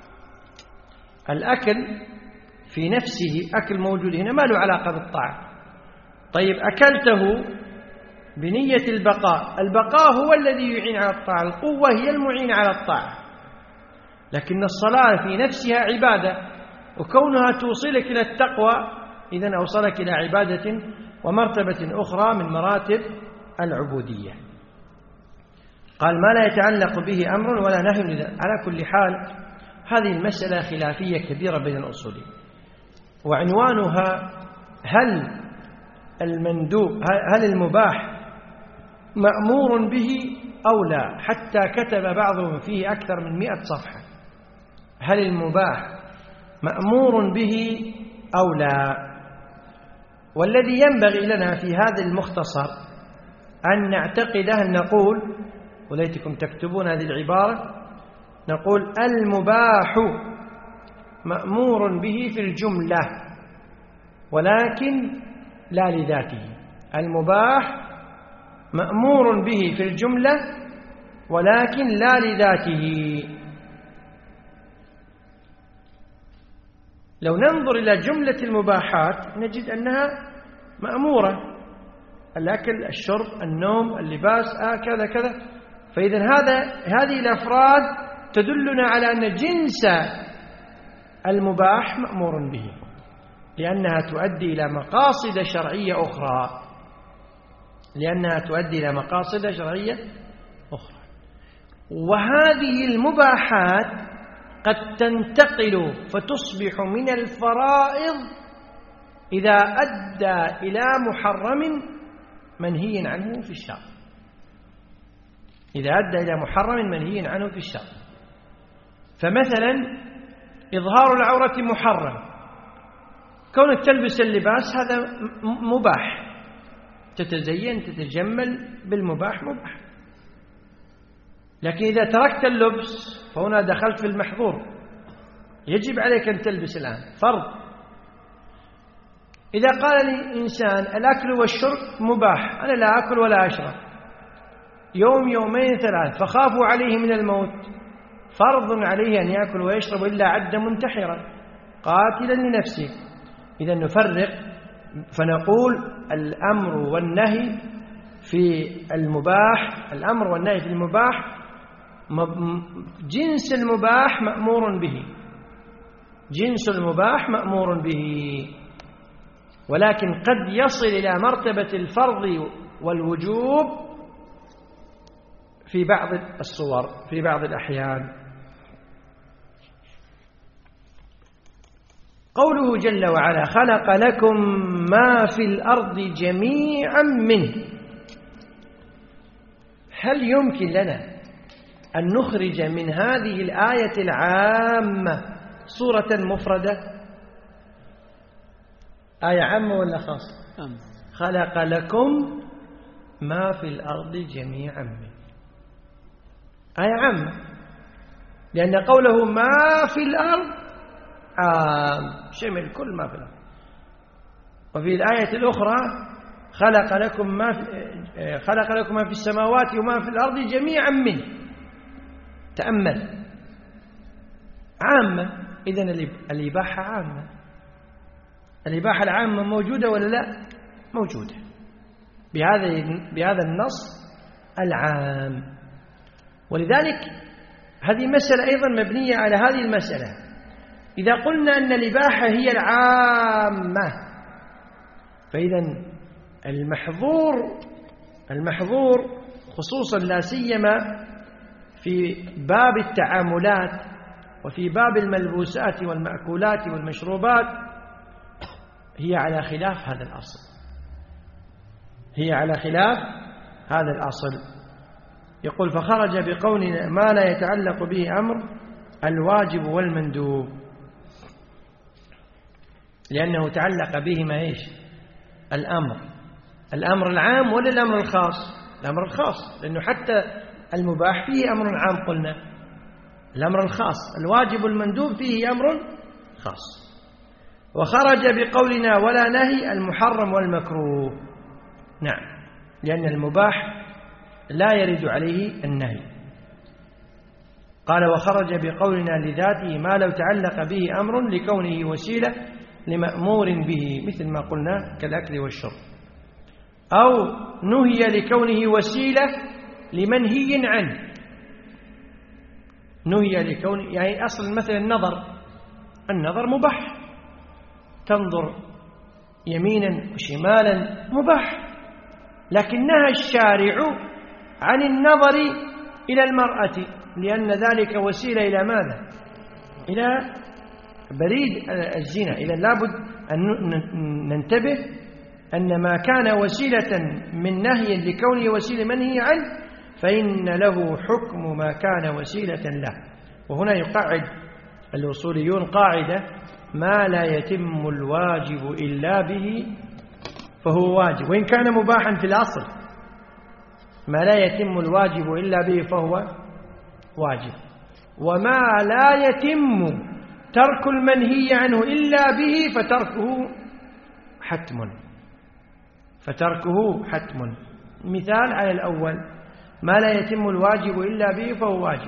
الأكل في نفسه أكل موجود هنا ما له علاقة بالطاعة. طيب أكلته بنية البقاء، البقاء هو الذي يعين على الطاعة، القوة هي المعين على الطاعة. لكن الصلاة في نفسها عبادة، وكونها توصلك إلى التقوى إذن أوصلك إلى عبادة ومرتبة أخرى من مراتب العبودية. قال ما لا يتعلق به أمر ولا نهي. على كل حال هذه المسألة خلافية كبيرة بين الأصوليين، وعنوانها هل المباح مأمور به أو لا، حتى كتب بعضهم فيه أكثر من 100 صفحة. هل المباح مأمور به أو لا؟ والذي ينبغي لنا في هذا المختصر أن نعتقده، أن نقول، وليتكم تكتبون هذه العبارة، نقول المباح مأمور به في الجملة ولكن لا لذاته. المباح مأمور به في الجملة ولكن لا لذاته. لو ننظر إلى جملة المباحات نجد أنها مأمورة: الأكل، الشرب، النوم، اللباس، كذا كذا. فإذا هذه الأفراد تدلنا على أن جنس المباح مأمور به، لأنها تؤدي إلى مقاصد شرعية أخرى، وهذه المباحات قد تنتقل فتصبح من الفرائض إذا أدى إلى محرم منهي عنه في الشرع. فمثلا إظهار العورة محرم، كونك تلبس اللباس هذا مباح، تتزين تتجمل بالمباح مباح. لكن إذا تركت اللبس فهنا دخلت في المحظور، يجب عليك أن تلبس الآن، فرض. إذا قال لي إنسان الأكل والشرب مباح، أنا لا أكل ولا أشرب يوم، يومين، 3، فخافوا عليه من الموت، فرض عليه أن يأكل ويشرب إلا عد منتحرا قاتلا لنفسه. إذا نفرق فنقول الأمر والنهي في المباح، الأمر والنهي في المباح جنس المباح مأمور به، ولكن قد يصل إلى مرتبة الفرض والوجوب في بعض الصور، في بعض الأحيان. قوله جل وعلا: خلق لكم ما في الأرض جميعا منه. هل يمكن لنا أن نخرج من هذه الآية العامة صورة مفردة؟ آية عامة ولا خاصة؟ خلق لكم ما في الأرض جميعا منه، آية عامة، لأن قوله ما في الأرض عام، شمل كل ما في الأرض. وفي الآية الأخرى خلق لكم ما في السماوات وما في الأرض جميعا منه. تأمل، عامة، إذن الإباحة عامة. الإباحة العامة موجودة ولا لا؟ موجودة بهذا النص العام. ولذلك هذه مسألة أيضا مبنية على هذه المسألة. إذا قلنا أن الإباحة هي العامة، فإذا المحظور خصوصا لا سيما في باب التعاملات وفي باب الملبوسات والمأكولات والمشروبات هي على خلاف هذا الأصل، هي على خلاف هذا الأصل. يقول فخرج بقولنا ما لا يتعلق به أمر الواجب والمندوب، لأنه تعلق بهما إيش؟ الأمر العام ولا الأمر الخاص؟ الأمر الخاص، لأنه حتى المباح فيه أمر عام قلنا، الأمر الخاص الواجب والمندوب فيه أمر خاص. وخرج بقولنا ولا نهي المحرم والمكروه، نعم، لأن المباح لا يرد عليه النهي. قال وخرج بقولنا لذاته ما لو تعلق به أمر لكونه وسيلة لمأمور به، مثل ما قلنا كالأكل والشرب، أو نهي لكونه وسيلة لمنهي عنه. نهي لكونه يعني أصل مثل النظر مباح، تنظر يمينا وشمالا مباح، لكن نهى الشارع عن النظر إلى المرأة لأن ذلك وسيلة إلى ماذا؟ إلى بريد الزنا. إذا لابد أن ننتبه أن ما كان وسيلة من نهي لكونه وسيلة منهي عنه فإن له حكم ما كان وسيلة له. وهنا يقعد الأصوليون قاعدة ما لا يتم الواجب إلا به فهو واجب، وإن كان مباحا في الأصل. ما لا يتم الواجب إلا به فهو واجب، وما لا يتم ترك المنهي عنه إلا به فتركه حتم. مثال على الأول ما لا يتم الواجب إلا به فهو واجب.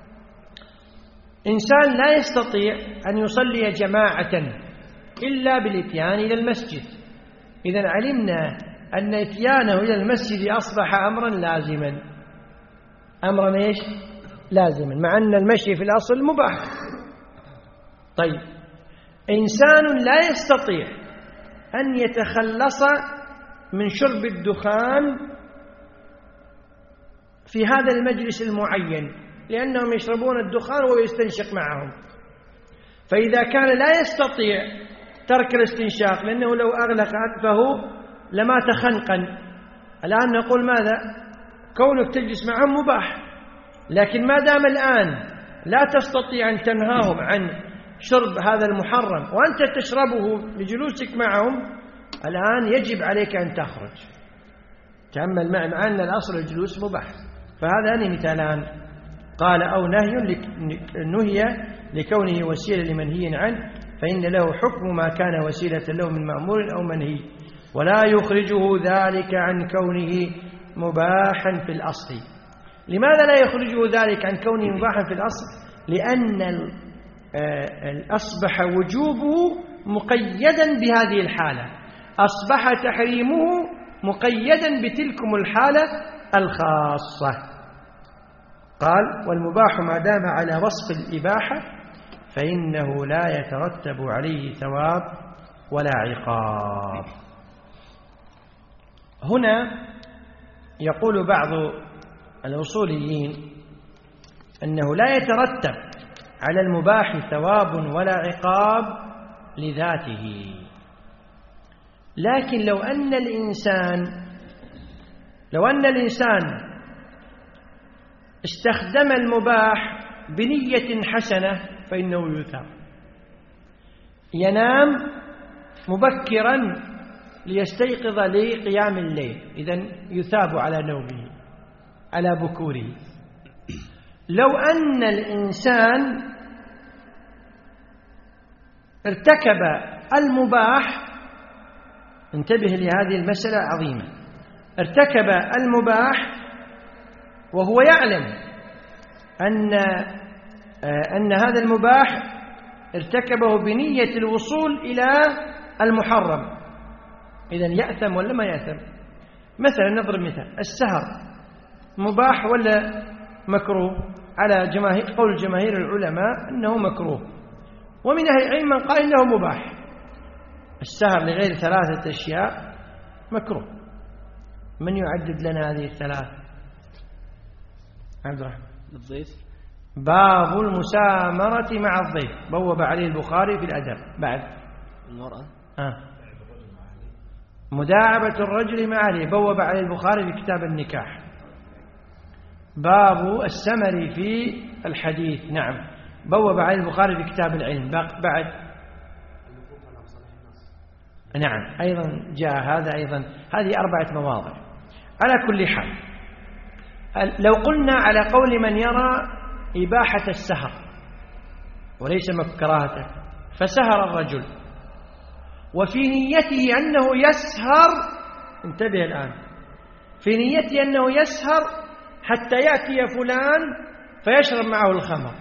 إنسان لا يستطيع أن يصلي جماعة إلا بالإتيان إلى المسجد، إذن علمنا أن إتيانه إلى المسجد أصبح أمرا لازما. أمرا إيش؟ لازما، مع أن المشي في الأصل مباح. طيب إنسان لا يستطيع أن يتخلص من شرب الدخان في هذا المجلس المعين لأنهم يشربون الدخان ويستنشق معهم، فإذا كان لا يستطيع ترك الاستنشاق لأنه لو أغلق أنفه لما تخنقا، الآن نقول ماذا؟ كونك تجلس معهم مباح، لكن ما دام الآن لا تستطيع أن تنهاهم عن شرب هذا المحرم وأنت تشربه لجلوسك معهم، الآن يجب عليك أن تخرج. تأمل معي أن الأصل الجلوس مباح. فهذان مثالان، قال أو نهي لكونه وسيلة لمنهي عنه فإن له حكم ما كان وسيلة له من مأمور أو منهي، ولا يخرجه ذلك عن كونه مباحا في الأصل. لماذا لا يخرجه ذلك عن كونه مباحا في الأصل؟ لأن أصبح وجوبه مقيدا بهذه الحالة، أصبح تحريمه مقيدا بتلكم الحالة الخاصة. قال والمباح ما دام على وصف الإباحة فإنه لا يترتب عليه ثواب ولا عقاب. هنا يقول بعض الأصوليين أنه لا يترتب على المباح ثواب ولا عقاب لذاته، لكن لو أن الإنسان استخدم المباح بنية حسنة فإنه يثاب. ينام مبكرا ليستيقظ لقيام الليل، إذن يثاب على نومه على بكوره. لو أن الإنسان ارتكب المباح، انتبه لهذه المسألة عظيمة، ارتكب المباح وهو يعلم أن هذا المباح ارتكبه بنية الوصول إلى المحرم، إذن يأثم ولا ما يأثم؟ مثلا نضرب مثال، السهر مباح ولا مكروه؟ على قول جماهير العلماء أنه مكروه، ومن أهل العلم من قال إنه مباح. السهر لغير 3 أشياء مكروه. من يعدد لنا هذه الثلاث؟ عبد الرحمن. الضيف. باب المسامرة مع الضيف، بوب عليه البخاري في الأدب. بعد المرأة. مداعبة الرجل مع أهله، بوب عليه البخاري في كتاب النكاح. باب السمر في الحديث، نعم، بوب عليه البخاري في كتاب العلم. بعد نعم أيضا جاء هذا أيضا، هذه 4 مواضع. على كل حال، لو قلنا على قول من يرى إباحة السهر وليس كراهته، فسهر الرجل وفي نيته أنه يسهر، انتبه الآن، في نيته أنه يسهر حتى يأتي فلان فيشرب معه الخمر،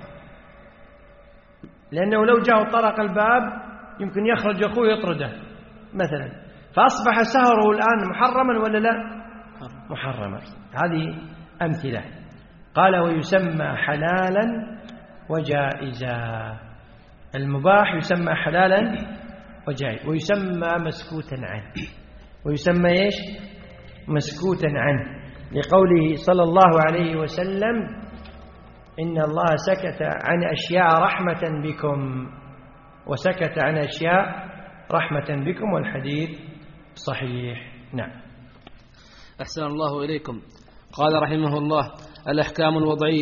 لأنه لو جاء طرق الباب يمكن يخرج أخوه يطرده مثلا، فأصبح سهره الآن محرما ولا لا؟ محرما. هذه أمثلة. قال ويسمى حلالا وجائزا، المباح يسمى حلالا وجائزا، ويسمى مسكوتا عنه. ويسمى إيش؟ مسكوتا عنه، لقوله صلى الله عليه وسلم إن الله سكت عن أشياء رحمة بكم، وسكت عن أشياء رحمة بكم، والحديث صحيح. نعم. أحسن الله إليكم. قال رحمه الله: الأحكام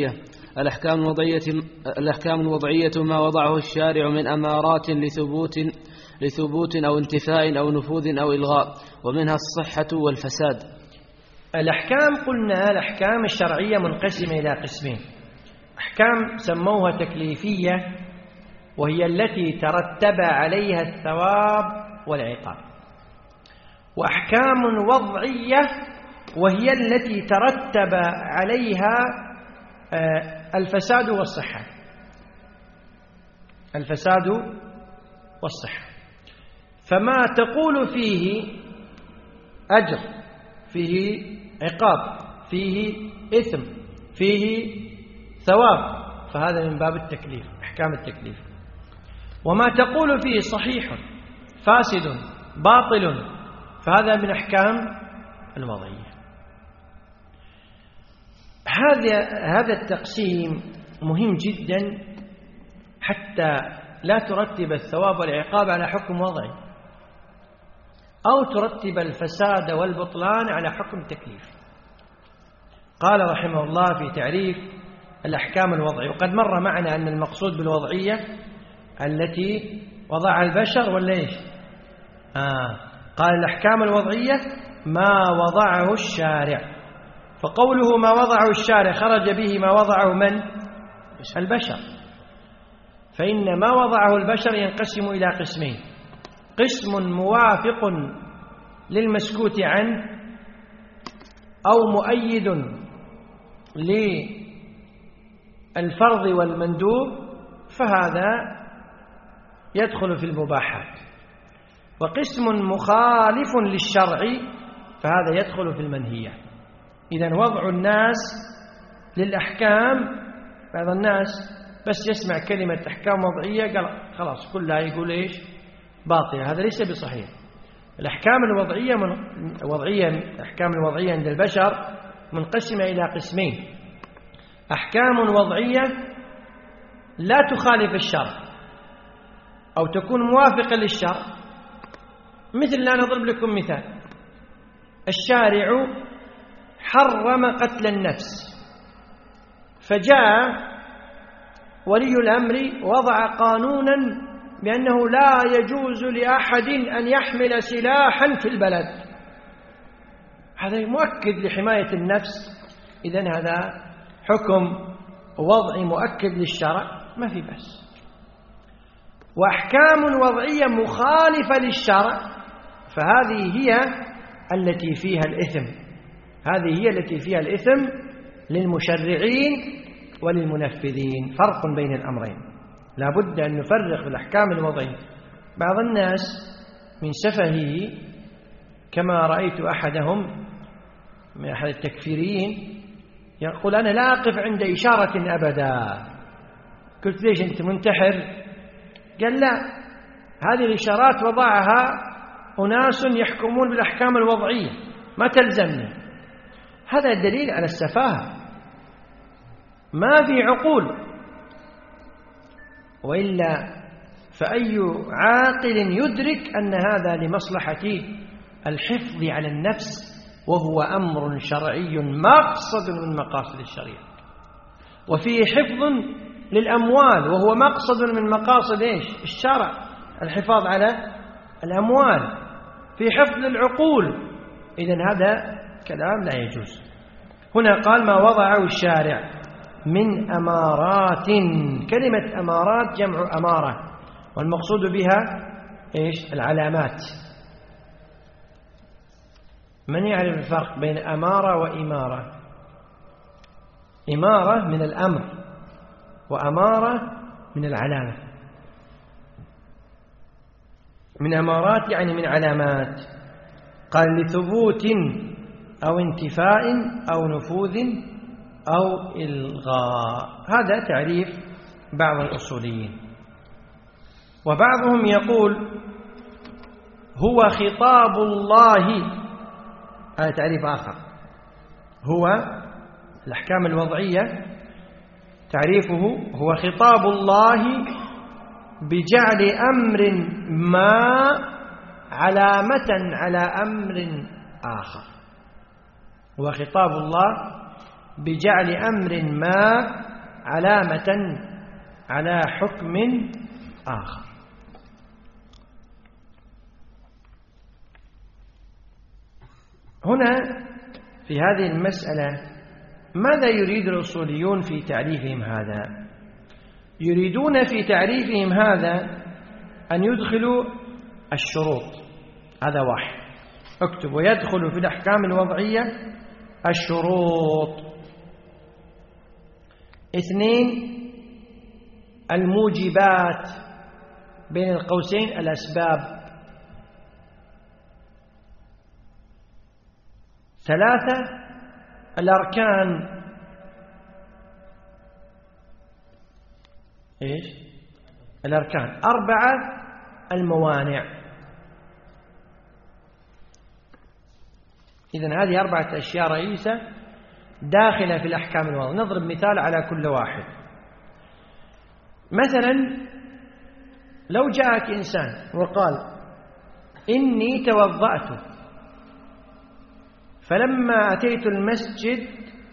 الوضعية ما وضعه الشارع من أمارات لثبوت أو انتفاء أو نفوذ أو إلغاء، ومنها الصحة والفساد. الأحكام قلنا الأحكام الشرعية منقسمة إلى قسمين: أحكام سموها تكليفية وهي التي ترتب عليها الثواب والعقاب، وأحكام وضعية وهي التي ترتب عليها الفساد والصحة. الفساد والصحة، فما تقول فيه أجر، فيه عقاب، فيه إثم، فيه ثواب، فهذا من باب التكليف، أحكام التكليف. وما تقول فيه صحيح فاسد باطل، فهذا من أحكام الوضعية. هذا التقسيم مهم جدا حتى لا ترتب الثواب والعقاب على حكم وضعي، أو ترتب الفساد والبطلان على حكم تكليف. قال رحمه الله في تعريف الأحكام الوضعية، وقد مر معنا أن المقصود بالوضعية التي وضعها البشر ولا إيش؟ قال الأحكام الوضعية ما وضعه الشارع، فقوله ما وضعه الشارع خرج به ما وضعه من؟ البشر. فإن ما وضعه البشر ينقسم إلى قسمين: قسم موافق للمسكوت عنه أو مؤيد للفرض والمندوب، فهذا يدخل في المباحات. وقسم مخالف للشرع، فهذا يدخل في المنهيات. إذن وضع الناس للأحكام، بعض الناس بس يسمع كلمة أحكام وضعية قال خلاص كلها يقول إيش؟ باطلة. هذا ليس بصحيح. الأحكام الأحكام الوضعية عند البشر منقسمة إلى قسمين: أحكام وضعية لا تخالف الشرع أو تكون موافقة للشرع، مثل لا نضرب لكم مثال: الشارع حرم قتل النفس، فجاء ولي الأمر وضع قانونا بأنه لا يجوز لأحد أن يحمل سلاحا في البلد. هذا مؤكد لحماية النفس، إذن هذا حكم وضعي مؤكد للشرع، ما في بس. وأحكام وضعية مخالفة للشرع، فهذه هي التي فيها الإثم، هذه هي التي فيها الإثم للمشرعين وللمنفذين. فرق بين الأمرين، لا بد أن نفرق في الأحكام الوضعية. بعض الناس من سفهه، كما رأيت أحدهم من أحد التكفيريين يقول أنا لا أقف عند إشارة أبدا. قلت ليش أنت منتحر؟ قال لا، هذه الإشارات وضعها أناس يحكمون بالأحكام الوضعية ما تلزمني. هذا دليل على السفاهة، ما في عقول، وإلا فأي عاقل يدرك أن هذا لمصلحة الحفظ على النفس، وهو أمر شرعي مقصد من مقاصد الشريعة، وفيه حفظ للأموال وهو مقصد من مقاصد الشرع، الحفاظ على الأموال، في حفظ العقول. إذن هذا كلام لا يجوز. هنا قال ما وضعه الشارع من أمارات. كلمة أمارات جمع أمارة، والمقصود بها العلامات. من يعرف الفرق بين أمارة وإمارة؟ إمارة من الأمر، وأمارة من العلامة. من أمارات يعني من علامات. قال لثبوت أو انتفاء أو نفوذ أو إلغاء. هذا تعريف بعض الأصوليين. وبعضهم يقول هو خطاب الله، هذا تعريف آخر. هو الأحكام الوضعية تعريفه هو خطاب الله بجعل أمر ما علامة على أمر آخر. هو خطاب الله بجعل أمر ما علامة على حكم آخر. هنا في هذه المسألة ماذا يريد الأصوليون في تعريفهم هذا؟ يريدون في تعريفهم هذا أن يدخلوا الشروط. هذا واحد، اكتب ويدخل في الأحكام الوضعية الشروط. 2 الموجبات، بين القوسين الأسباب. 3 الأركان. الأركان. 4 الموانع. إذن هذه 4 أشياء رئيسة داخلة في الأحكام الوضعية. نضرب مثال على كل واحد. مثلا لو جاءك إنسان وقال إني توضأت، فلما أتيت المسجد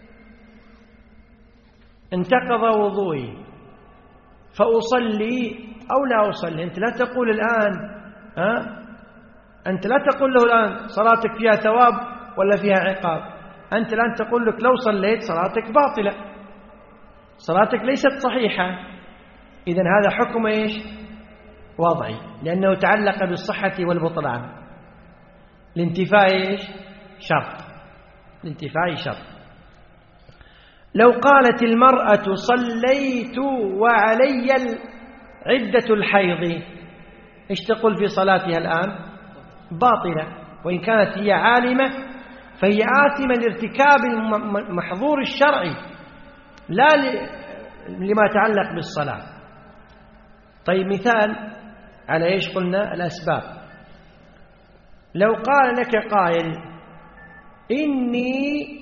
انتقض وضوئي فأصلي أو لا أصلي. أنت لا تقول الآن أنت لا تقول له الآن صلاتك فيها ثواب ولا فيها عقاب. أنت الآن تقول لك لو صليت صلاتك باطلة، صلاتك ليست صحيحة. إذن هذا حكم وضعي، لأنه تعلق بالصحة والبطلان. الانتفاء شرط. الانتفاء شرط. لو قالت المرأة صليت وعلي عدة الحيض، إيش تقول في صلاتها الآن؟ باطلة. وإن كانت هي عالمة فهي آثمة لارتكاب المحظور الشرعي لا لما يتعلق بالصلاة. طيب مثال على إيش قلنا؟ الأسباب. لو قال لك قائل إني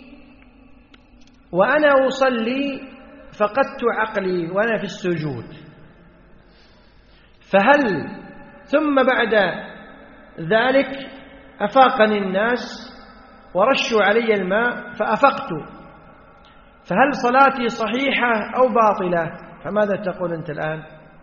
وأنا أصلي فقدت عقلي وأنا في السجود، فهل ثم بعد ذلك أفاقني الناس ورشوا علي الماء فأفقت، فهل صلاتي صحيحة أو باطلة؟ فماذا تقول أنت الآن؟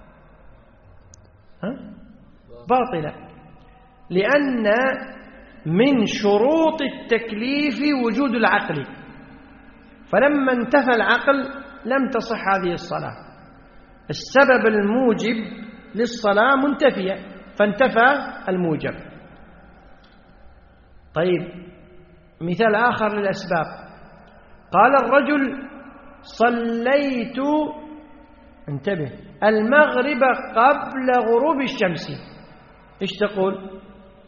باطلة، لأن من شروط التكليف وجود العقل، فلما انتفى العقل لم تصح هذه الصلاة. السبب الموجب للصلاة منتفية فانتفى الموجب. طيب مثال آخر للأسباب. قال الرجل صليت، انتبه، المغرب قبل غروب الشمس، إيش تقول؟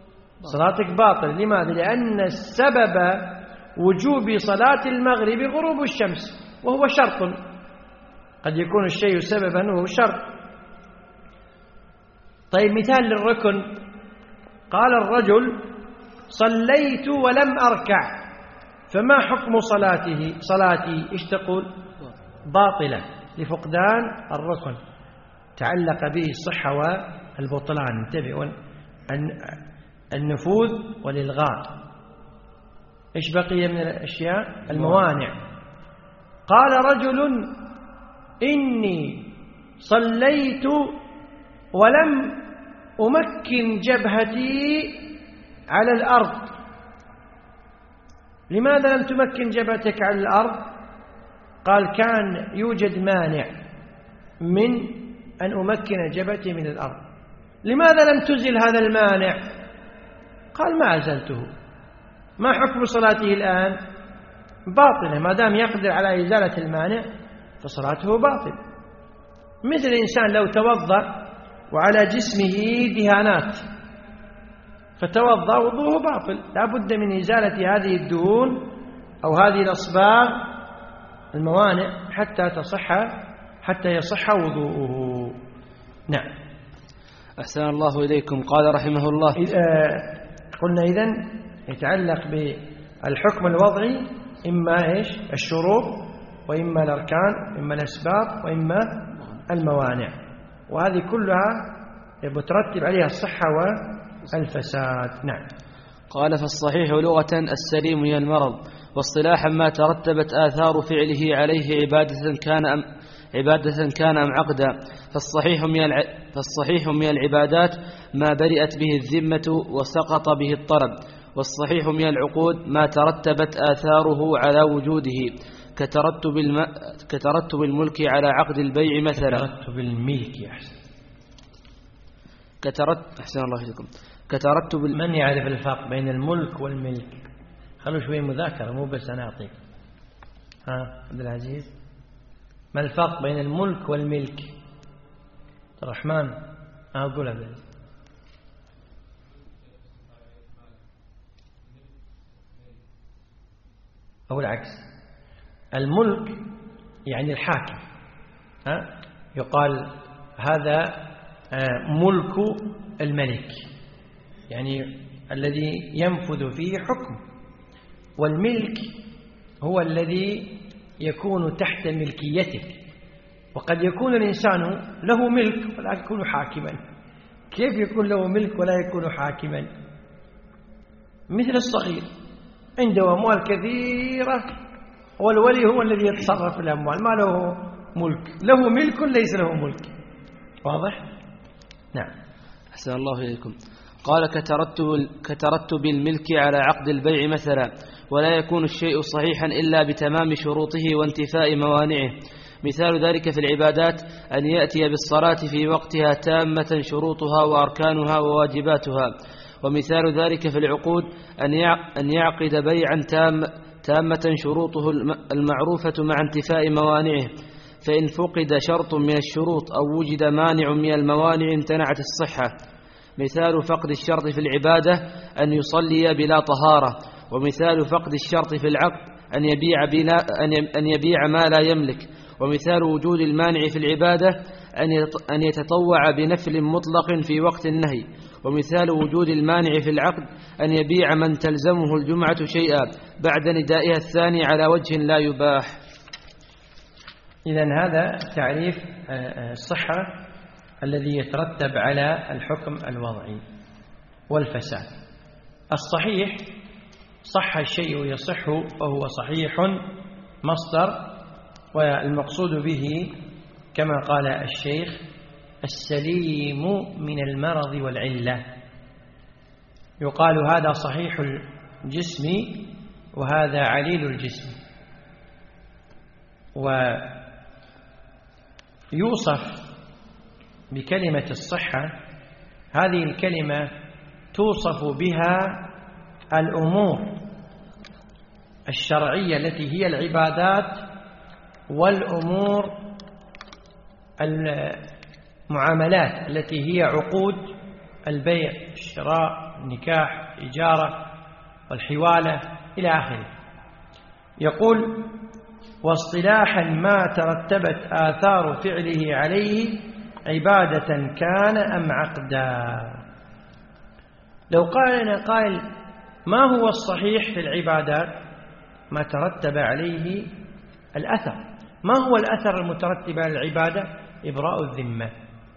صلاتك باطل. لماذا؟ لأن السبب وجوب صلاة المغرب غروب الشمس، وهو شرط، قد يكون الشيء سببا وهو شرط. طيب مثال للركن، قال الرجل صليت ولم أركع، فما حكم صلاتي إيش تقول؟ باطلة لفقدان الركن، تعلق به الصحة والبطلان. انتبهوا، النفوذ والإلغاء. إيش بقي من الأشياء؟ الموانع. قال رجل إني صليت ولم أمكن جبهتي على الأرض. لماذا لم تمكن جبهتك على الأرض؟ قال كان يوجد مانع من أن أمكن جبهتي من الأرض. لماذا لم تزل هذا المانع؟ قال ما أزلته. ما حكم صلاته الآن؟ باطلة، ما دام يقدر على إزالة المانع فصلاته باطل. مثل الإنسان لو توضأ وعلى جسمه دهانات فتوضأ وضوءه باطل، لا بد من إزالة هذه الدهون أو هذه الأصباغ الموانع حتى يصح وضوءه. نعم. أحسن الله إليكم. قال رحمه الله، قلنا إذن يتعلق بالحكم الوضعي إما إيش؟ الشروط، وإما الأركان، وإما الأسباب، وإما الموانع، وهذه كلها يترتب عليها الصحة والفساد. نعم. قال فالصحيح لغة السليم من المرض، واصطلاحا ما ترتبت آثار فعله عليه عبادة كان أم عقدا. فالصحيح من العبادات ما برئت به الذمة وسقط به الطرب، والصحيح من العقود ما ترتبت آثاره على وجوده كترتب الملك على عقد البيع مثلا. كترتب الملك أحسن الله إليكم. كترتب من يعرف الفرق بين الملك والملك؟ خلوا شوي مذاكرة، مو بس أنا أعطيك. عبد العزيز، ما الفرق بين الملك والملك؟ الرحمن أقول عبد العزيز. أو العكس، الملك يعني الحاكم، يقال هذا ملك الملك، يعني الذي ينفذ فيه حكم. والملك هو الذي يكون تحت ملكيتك، وقد يكون الإنسان له ملك ولا يكون حاكما. كيف يكون له ملك ولا يكون حاكما؟ مثل الصغير عنده أموال كثيرة والولي هو الذي يتصرف في الأموال، ما له ملك، له ملك ليس له ملك. واضح؟ نعم. أحسن الله إليكم. قال كترتب الملك على عقد البيع مثلا، ولا يكون الشيء صحيحا إلا بتمام شروطه وانتفاء موانعه. مثال ذلك في العبادات أن يأتي بالصلاة في وقتها تامة شروطها وأركانها وواجباتها. ومثال ذلك في العقود أن يعقد بيعا تامة شروطه المعروفة مع انتفاء موانعه، فإن فقد شرط من الشروط أو وجد مانع من الموانع امتنعت الصحة. مثال فقد الشرط في العبادة أن يصلي بلا طهارة. ومثال فقد الشرط في العقد أن يبيع ما لا يملك. ومثال وجود المانع في العبادة أن يتطوع بنفل مطلق في وقت النهي. ومثال وجود المانع في العقد أن يبيع من تلزمه الجمعة شيئا بعد ندائها الثاني على وجه لا يباح. إذن هذا تعريف الصحة الذي يترتب على الحكم الوضعي والفساد. الصحيح صح الشيء يصح فهو صحيح مصدر، والمقصود به كما قال الشيخ السليم من المرض والعلة. يقال هذا صحيح الجسم وهذا عليل الجسم، ويوصف بكلمة الصحة. هذه الكلمة توصف بها الأمور الشرعية التي هي العبادات، والأمور المعاملات التي هي عقود البيع، الشراء، النكاح، إجارة والحوالة إلى آخره. يقول: واصطلاحا ما ترتبت آثار فعله عليه عبادة كان أم عقدا. لو قال لنا قائل: ما هو الصحيح في العبادات؟ ما ترتب عليه الأثر. ما هو الأثر المترتب على العبادة؟ إبراء الذمة.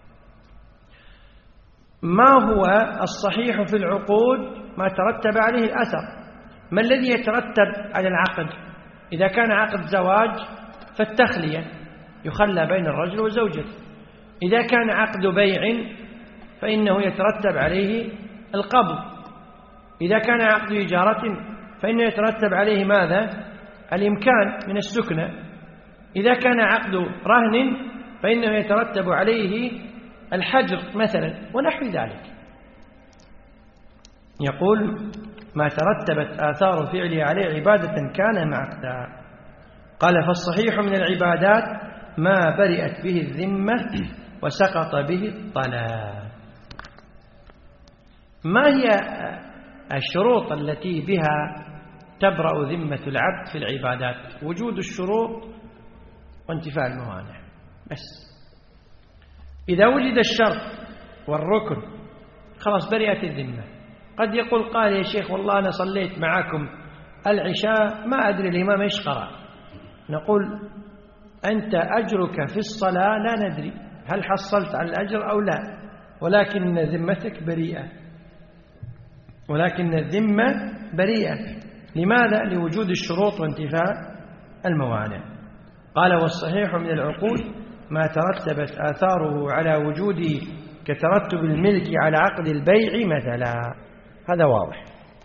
ما هو الصحيح في العقود؟ ما ترتب عليه الأثر. ما الذي يترتب على العقد؟ إذا كان عقد زواج فالتخلية، يخلى بين الرجل وزوجته. إذا كان عقد بيع فإنه يترتب عليه القبض. إذا كان عقد إجارة فإنه يترتب عليه ماذا؟ الإمكان من السكنة. إذا كان عقد رهن فإنه يترتب عليه الحجر مثلا، ونحو ذلك. يقول: ما ترتبت آثار فعله عليه عبادة كان معقدا. قال: فالصحيح من العبادات ما برئت به الذمة وسقط به الطلاق. ما هي الشروط التي بها تبرأ ذمة العبد في العبادات؟ وجود الشروط وانتفاء الموانع بس. إذا وجد الشرط والركن خلاص برئت الذمة. قد يقول قال: يا شيخ والله أنا صليت معكم العشاء ما أدري الإمام إيش قرأ. نقول: أنت أجرك في الصلاة لا ندري هل حصلت على الأجر أو لا، ولكن ذمتك بريئة، ولكن الذمة بريئة. لماذا؟ لوجود الشروط وانتفاء الموانع. قال: والصحيح من العقود ما ترتبت آثاره على وجوده كترتب الملك على عقد البيع مثلا. هذا واضح.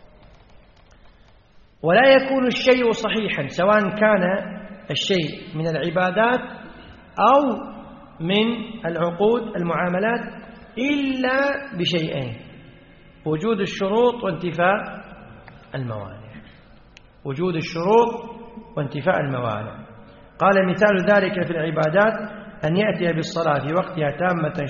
ولا يكون الشيء صحيحا سواء كان الشيء من العبادات أو من العقود المعاملات إلا بشيئين: وجود الشروط وانتفاء الموانع. وجود الشروط وانتفاء الموانع. قال: مثال ذلك في العبادات أن يأتي بالصلاة في وقتها تامة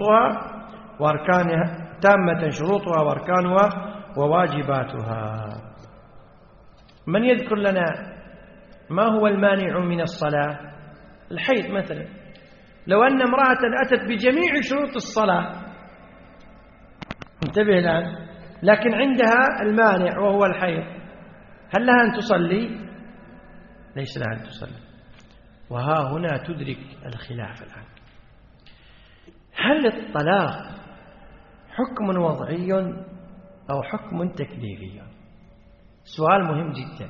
شروطها وأركانها وواجباتها. من يذكر لنا ما هو المانع من الصلاة؟ الحيض مثلا. لو أن امرأة أتت بجميع شروط الصلاة، انتبه الآن، لكن عندها المانع وهو الحيض، هل لها أن تصلي؟ ليس لها أن تصلي. وها هنا تدرك الخلاف الآن. هل الطلاق حكم وضعي أو حكم تكليفي؟ سؤال مهم جدا.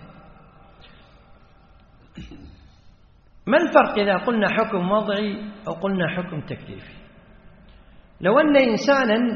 ما الفرق إذا قلنا حكم وضعي أو قلنا حكم تكليفي؟ لو أن إنسانا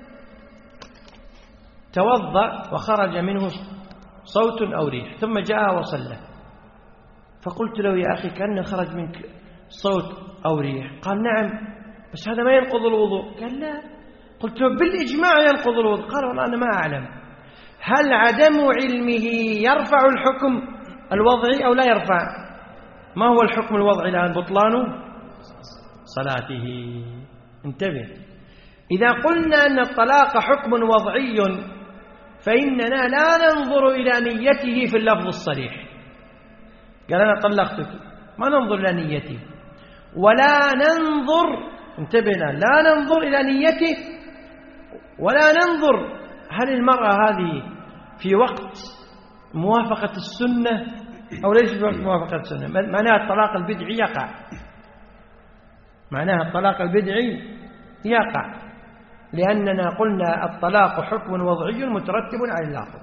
توضأ وخرج منه صوت أو ريح ثم جاء وصلى، فقلت له: يا أخي كأنه خرج منك صوت أو ريح. قال: نعم، بس هذا ما ينقض الوضوء. قال: لا. قلت له: بالإجماع ينقض الوضوء. قال: والله أنا ما أعلم. هل عدم علمه يرفع الحكم الوضعي أو لا يرفع؟ ما هو الحكم الوضعي الآن؟ بطلان صلاته. انتبه. إذا قلنا أن الطلاق حكم وضعي فإننا لا ننظر إلى نيته في اللفظ الصريح. قال: أنا طلقتك، ما ننظر إلى نيته ولا ننظر، انتبه، لا ننظر إلى نيته ولا ننظر هل المرأة هذه في وقت موافقة السنة أو ليس في وقت موافقة السنة. معناها الطلاق البدعي يقع، معناها الطلاق البدعي يقع، لأننا قلنا الطلاق حكم وضعي مترتب على اللفظ.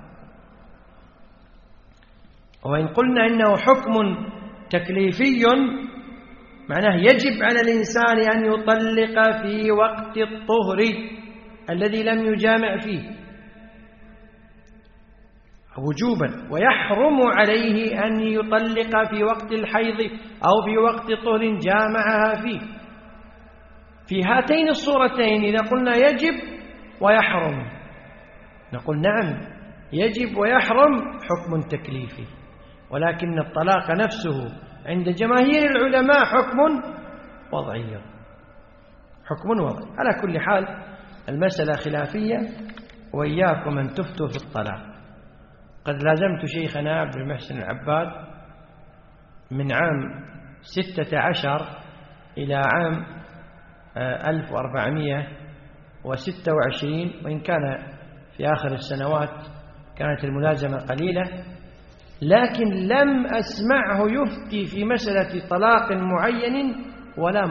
وإن قلنا إنه حكم تكليفي معناه يجب على الإنسان أن يطلق في وقت الطهر الذي لم يجامع فيه وجوبا، ويحرم عليه أن يطلق في وقت الحيض أو في وقت طهر جامعها فيه. في هاتين الصورتين إذا قلنا يجب ويحرم نقول نعم يجب ويحرم حكم تكليفي، ولكن الطلاق نفسه عند جماهير العلماء حكم وضعي، حكم وضعي. على كل حال المسألة خلافية وإياكم أن تفتوا في الطلاق. قد لازمت شيخنا عبد المحسن العباد من عام 16 إلى عام 1426، وإن كان في آخر السنوات كانت الملازمة قليلة، لكن لم أسمعه يفتي في مسألة طلاق معين ولا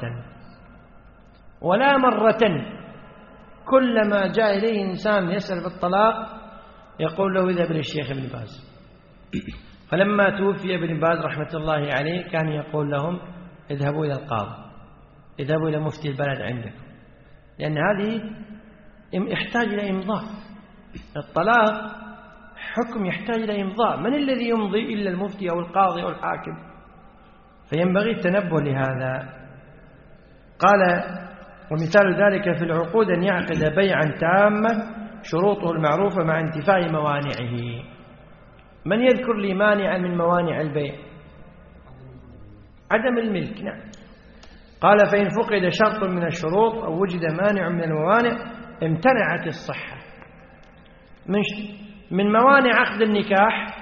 مرة. كلما جاء إليه إنسان يسأل في الطلاق يقول له اذهب إلى الشيخ ابن باز. فلما توفي ابن باز رحمة الله عليه كان يقول لهم اذهبوا إلى القاضي، اذهبوا إلى مفتي البلد عندكم، لأن هذه يحتاج إلى إمضاء. الطلاق حكم يحتاج إلى إمضاء، من الذي يمضي إلا المفتي أو القاضي أو الحاكم؟ فينبغي التنبه لهذا. قال ومثال ذلك في العقود أن يعقد بيعا تاما شروطه المعروفة مع انتفاء موانعه. من يذكر لي مانعا من موانع البيع؟ عدم الملك. نعم. قال فإن فقد شرط من الشروط أو وجد مانع من الموانع امتنعت الصحة. من موانع عقد النكاح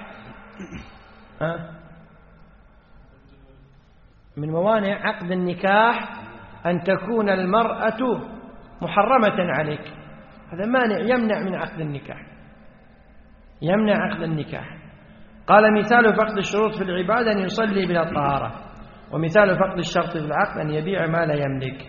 من موانع عقد النكاح أن تكون المرأة محرمة عليك، هذا مانع يمنع من عقد النكاح، يمنع عقد النكاح. قال مثال فقد الشروط في العبادة أن يصلي بلا طهارة، ومثال فقد الشرط في العقد أن يبيع ما لا يملك.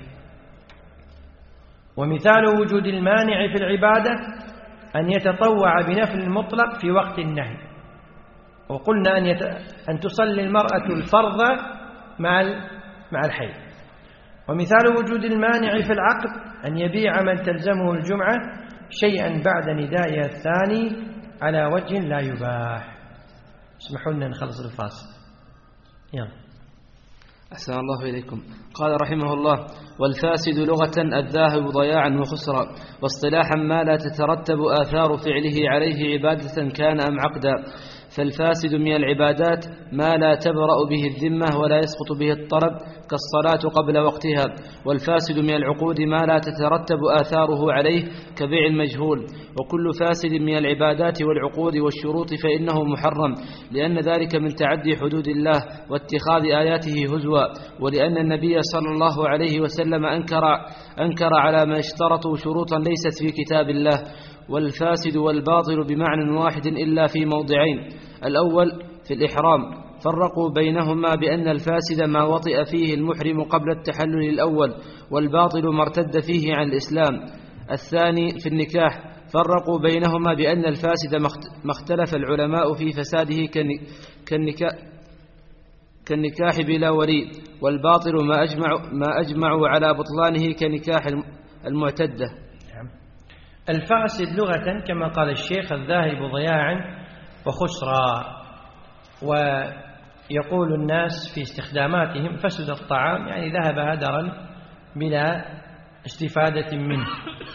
ومثال وجود المانع في العبادة أن يتطوع بنفل المطلق في وقت النهي، وقلنا أن تصلي المرأة الفرض مع الحيض. ومثال وجود المانع في العقد أن يبيع من تلزمه الجمعة شيئا بعد ندائها الثاني على وجه لا يباح. اسمحوا لنا نخلص الفاصل. يلا. أحسن الله إليكم. قال رحمه الله: والفاسد لغة الذاهب ضياعا وخسرا، واصطلاحا ما لا تترتب آثار فعله عليه عبادة كان أم عقدا. فالفاسد من العبادات ما لا تبرأ به الذمة ولا يسقط به الطلب كالصلاة قبل وقتها. والفاسد من العقود ما لا تترتب آثاره عليه كبيع المجهول. وكل فاسد من العبادات والعقود والشروط فإنه محرم، لأن ذلك من تعدي حدود الله واتخاذ آياته هزوا، ولأن النبي صلى الله عليه وسلم أنكر على ما اشترطوا شروطا ليست في كتاب الله. والفاسد والباطل بمعنى واحد إلا في موضعين: الأول في الإحرام، فرقوا بينهما بأن الفاسد ما وطئ فيه المحرم قبل التحلل الأول، والباطل ما ارتد فيه عن الإسلام. الثاني في النكاح، فرقوا بينهما بأن الفاسد ما اختلف العلماء في فساده كالنكاح بلا ولي، والباطل ما أجمعوا على بطلانه كنكاح المعتدة. الفاسد لغة كما قال الشيخ الذاهب ضياعا وخسرا. ويقول الناس في استخداماتهم فسد الطعام، يعني ذهب هدرا بلا استفادة منه.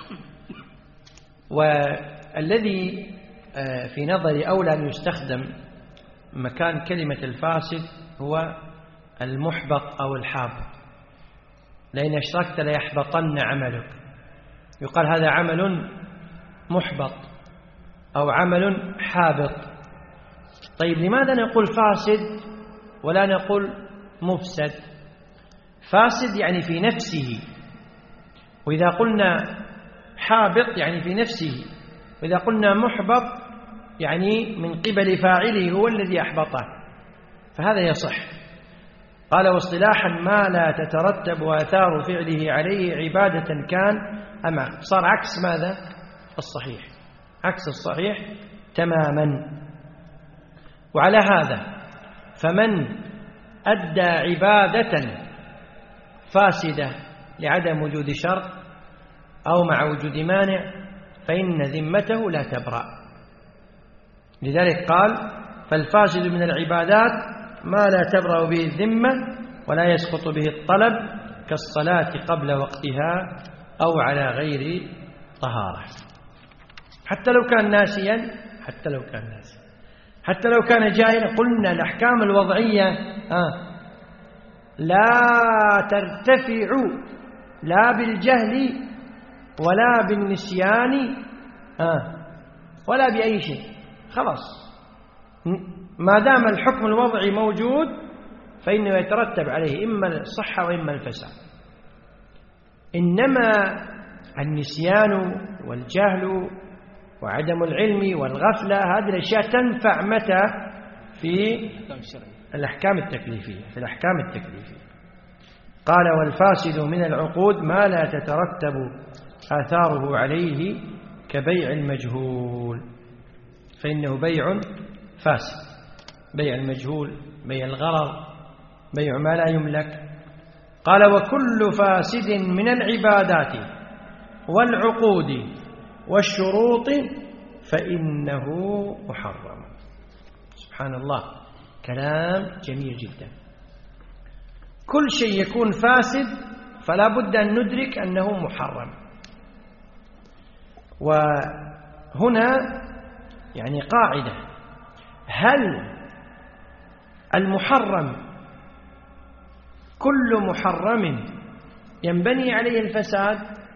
والذي في نظري أولى أن يستخدم مكان كلمة الفاسد هو المحبط أو الحابط، لئن أشركت ليحبطن عملك. يقال هذا عمل محبط أو عمل حابط. طيب لماذا نقول فاسد ولا نقول مفسد؟ فاسد يعني في نفسه، وإذا قلنا حابط يعني في نفسه، وإذا قلنا محبط يعني من قبل فاعله هو الذي أحبطه، فهذا يصح. قال واصطلاحا ما لا تترتب آثار فعله عليه عبادة كان أم عقد. صار عكس ماذا؟ الصحيح، عكس الصحيح تماما. وعلى هذا فمن أدى عبادة فاسدة لعدم وجود شرط أو مع وجود مانع فإن ذمته لا تبرأ. لذلك قال فالفاسد من العبادات ما لا تبرأ به الذمة ولا يسقط به الطلب كالصلاة قبل وقتها أو على غير طهارة، حتى لو كان ناسيا، حتى لو كان جاهلا. قلنا الأحكام الوضعية لا ترتفع لا بالجهل ولا بالنسيان ولا بأي شيء، خلاص ما دام الحكم الوضعي موجود فإنه يترتب عليه إما الصحة وإما الفساد. إنما النسيان والجهل وعدم العلم والغفلة هذه الأشياء تنفع متى؟ في الأحكام التكليفية. في الأحكام التكليفية قال: والفاسد من العقود ما لا تترتب آثاره عليه كبيع المجهول، فإنه بيع فاسد. بيع المجهول، بيع الغرر، بيع ما لا يملك. قال: وكل فاسد من العبادات والعقود والشروط فإنه محرم. سبحان الله، كلام جميل جدا. كل شيء يكون فاسد فلا بد أن ندرك أنه محرم. وهنا يعني قاعدة: هل المحرم كل محرم ينبني عليه الفساد؟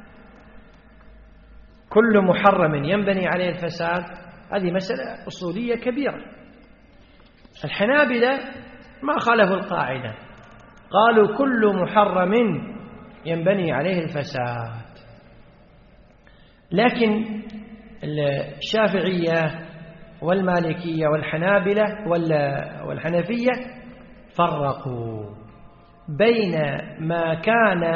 كل محرم ينبني عليه الفساد، هذه مسألة أصولية كبيرة. الحنابلة ما خالفوا القاعدة، قالوا كل محرم ينبني عليه الفساد. لكن الشافعية والمالكية والحنابلة والحنفية فرقوا بين ما كان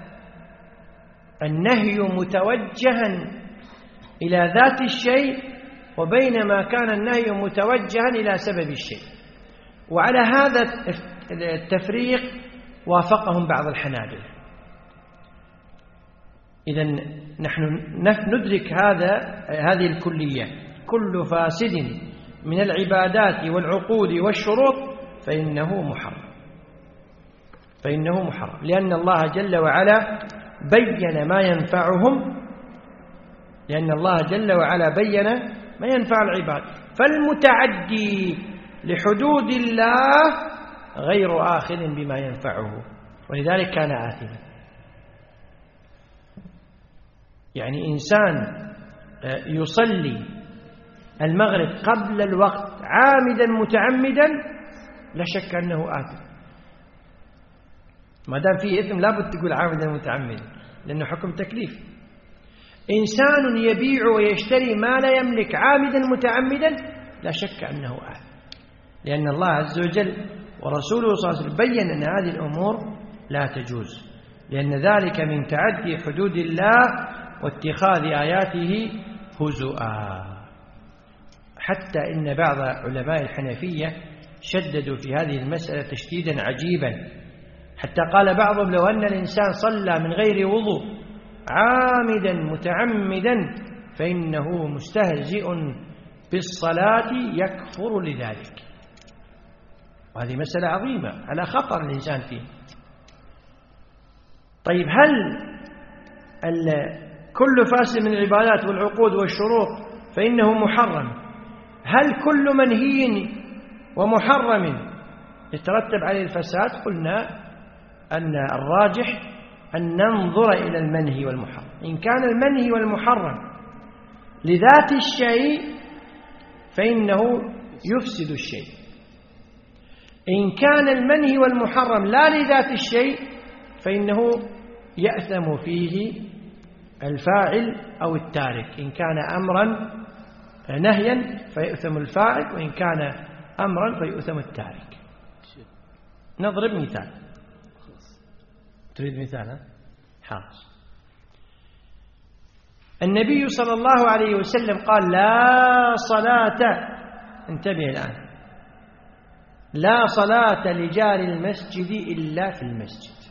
النهي متوجها إلى ذات الشيء وبين ما كان النهي متوجها إلى سبب الشيء. وعلى هذا التفريق وافقهم بعض الحنابلة. إذن نحن ندرك هذه الكلية: كل فاسد من العبادات والعقود والشروط فإنه محرم. فإنه محرم، لأن الله جل وعلا بين ما ينفعهم، لأن الله جل وعلا بين ما ينفع العباد. فالمتعدي لحدود الله غير آخذ بما ينفعه، ولذلك كان آثما. يعني إنسان يصلي المغرب قبل الوقت عامدا متعمدا لا شك أنه آثم. ما دام فيه إثم لا بد تقول عامدا متعمدا، لأنه حكم تكليف. إنسان يبيع ويشتري ما لا يملك عامدا متعمدا لا شك أنه آثم، لأن الله عز وجل ورسوله صلى الله عليه وسلم بين أن هذه الأمور لا تجوز، لأن ذلك من تعدي حدود الله واتخاذ آياته هزؤا. حتى إن بعض علماء الحنفية شددوا في هذه المسألة تشديدا عجيبا، حتى قال بعضهم: لو أن الإنسان صلى من غير وضوء عامدا متعمدا فإنه مستهزئ بالصلاة يكفر لذلك. وهذه مسألة عظيمة على خطر الإنسان فيه. طيب، هل كل فاسد من العبادات والعقود والشروط فإنه محرم؟ هل كل منهي ومحرم يترتب عليه الفساد؟ قلنا أن الراجح أن ننظر إلى المنهي والمحرم. إن كان المنهي والمحرم لذات الشيء فإنه يفسد الشيء. إن كان المنهي والمحرم لا لذات الشيء فإنه يأثم فيه الفاعل أو التارك. إن كان أمرا نهيا فيأثم الفاعل، وإن كان أمرا فيأثم التارك. نضرب مثال. تريد مثال؟ حاضر. النبي صلى الله عليه وسلم قال: لا صلاة، انتبه الآن، لا صلاة لجار المسجد إلا في المسجد.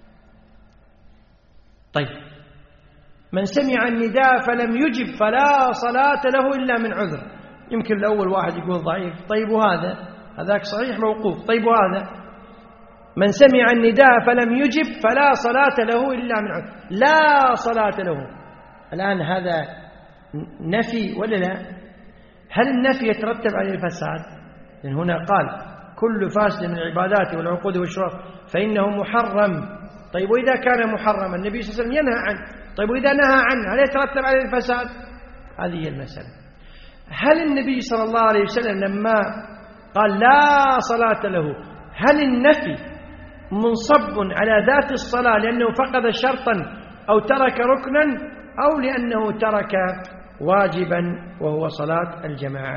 طيب، من سمع النداء فلم يجب فلا صلاة له إلا من عذر. يمكن الأول واحد يقول ضعيف، طيب وهذا؟ هذاك صحيح موقوف، طيب وهذا؟ من سمع النداء فلم يجب فلا صلاة له إلا من عذر. لا صلاة له، الآن هذا نفي ولا لا؟ هل النفي يترتب عليه الفساد؟ لأن هنا قال: كل فاسد من العبادات والعقود والشروط فإنه محرم. طيب، وإذا كان محرما النبي صلى الله عليه وسلم ينهى عنه، طيب وإذا نهى عنه هل يترتب عليه الفساد؟ هذه هي المسألة. هل النبي صلى الله عليه وسلم لما قال لا صلاة له، هل النفي منصب على ذات الصلاة لأنه فقد شرطا أو ترك ركنا، أو لأنه ترك واجبا وهو صلاة الجماعة؟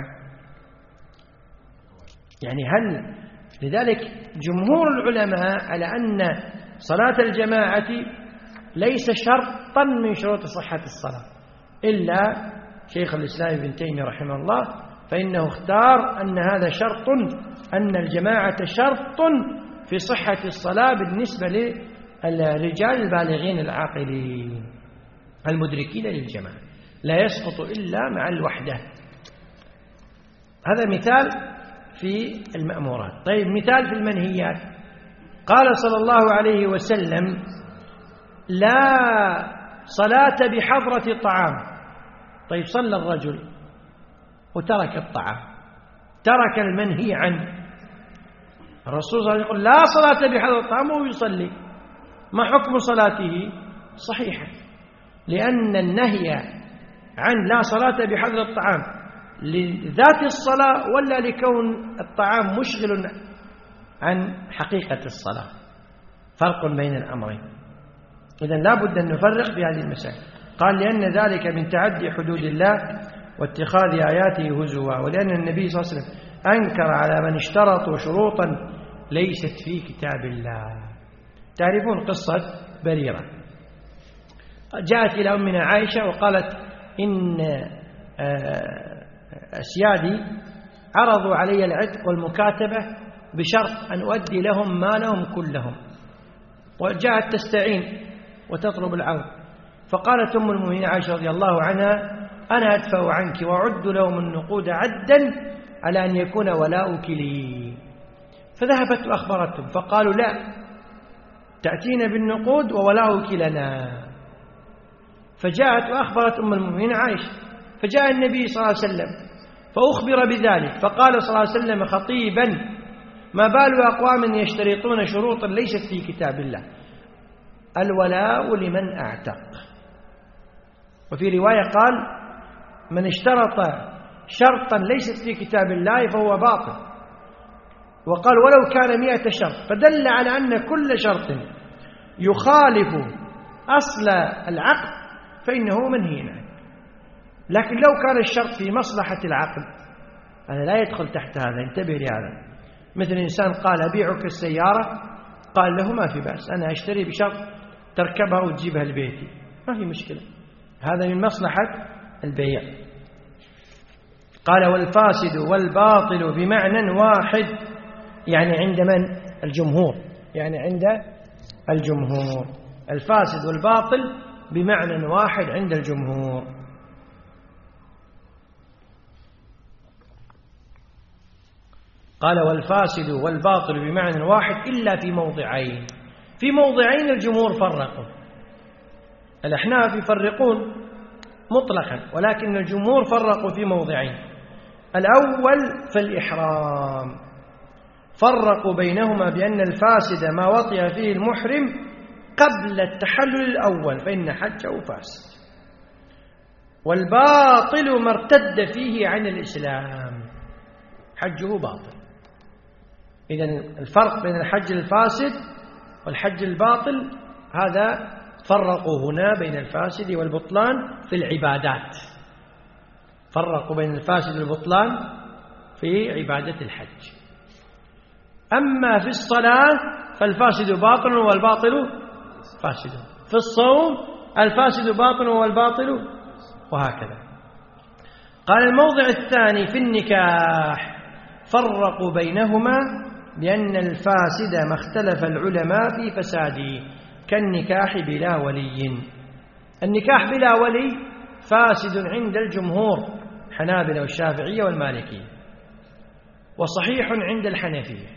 يعني هل لذلك جمهور العلماء على أن صلاة الجماعة ليس شرطا من شروط صحة الصلاة، إلا شيخ الإسلام ابن تيمية رحمه الله فإنه اختار أن هذا شرط، أن الجماعة شرط في صحة الصلاة بالنسبة للرجال البالغين العاقلين المدركين للجماعة، لا يسقط إلا مع الوحدة. هذا مثال في المأمورات. طيب مثال في المنهيات، قال صلى الله عليه وسلم لا صلاة بحضرة الطعام. طيب صلى الرجل وترك الطعام، ترك المنهي عنه، الرسول صلى الله عليه وسلم يقول لا صلاة بحضرة الطعام وهو يصلي، ما حكم صلاته؟ صحيحة، لأن النهي عن لا صلاة بحضرة الطعام لذات الصلاة ولا لكون الطعام مشغل عن حقيقة الصلاة، فرق بين الأمرين. إذن لا بد أن نفرق في هذه المسائل. قال لأن ذلك من تعدي حدود الله واتخاذ آياته هزوا، ولأن النبي صلى الله عليه وسلم أنكر على من اشترطوا شروطا ليست في كتاب الله. تعرفون قصة بريرة، جاءت إلى أمنا عائشة وقالت إن أسيادي عرضوا علي العتق والمكاتبة بشرط أن أؤدي لهم مالهم كلهم، وجاءت تستعين وتطلب العون، فقالت أم المؤمنين عائشة رضي الله عنها أنا أدفع عنك وأعد لهم النقود عدا على أن يكون ولاؤك لي. فذهبت وأخبرتهم فقالوا لا، تأتين بالنقود وولاؤك لنا. فجاءت وأخبرت أم المؤمنين عائشة، فجاء النبي صلى الله عليه وسلم فأخبر بذلك، فقال صلى الله عليه وسلم خطيبا ما بال أقوام يشترطون شروطا ليست في كتاب الله، الولاء لمن أعتق. وفي رواية قال من اشترط شرطا ليست في كتاب الله فهو باطل، وقال ولو كان 100 شرط، فدل على أن كل شرط يخالف أصل العقد فإنه منهي عنه. لكن لو كان الشرط في مصلحة العقد هذا لا يدخل تحت هذا، انتبه لهذا. مثل إنسان قال أبيعك السيارة، قال له ما في بأس، أنا أشتري بشرط تركبها وتجيبها لبيتي، ما في مشكلة، هذا من مصلحة البيع. قال والفاسد والباطل بمعنى واحد، يعني عند من؟ الجمهور، يعني عند الجمهور الفاسد والباطل بمعنى واحد عند الجمهور. قال والفاسد والباطل بمعنى واحد إلا في موضعين. في موضعين الجمهور فرقوا، الأحناف يفرقون مطلقا، ولكن الجمهور فرقوا في موضعين. الأول في الإحرام، فرقوا بينهما بأن الفاسد ما وطئ فيه المحرم قبل التحلل الأول فإن حجه فاسد، والباطل ما ارتد فيه عن الإسلام حجه باطل. إذن الفرق بين الحج الفاسد والحج الباطل هذا فرقوا هنا بين الفاسد والبطلان في العبادات، فرقوا بين الفاسد والبطلان في عبادة الحج. أما في الصلاة فالفاسد باطل والباطل فاسد، في الصوم الفاسد باطل والباطل، وهكذا. قال الموضع الثاني في النكاح، فرقوا بينهما بأن الفاسد ما اختلف العلماء في فساده كالنكاح بلا ولي. النكاح بلا ولي فاسد عند الجمهور حنابلة والشافعية والمالكية، وصحيح عند الحنفية،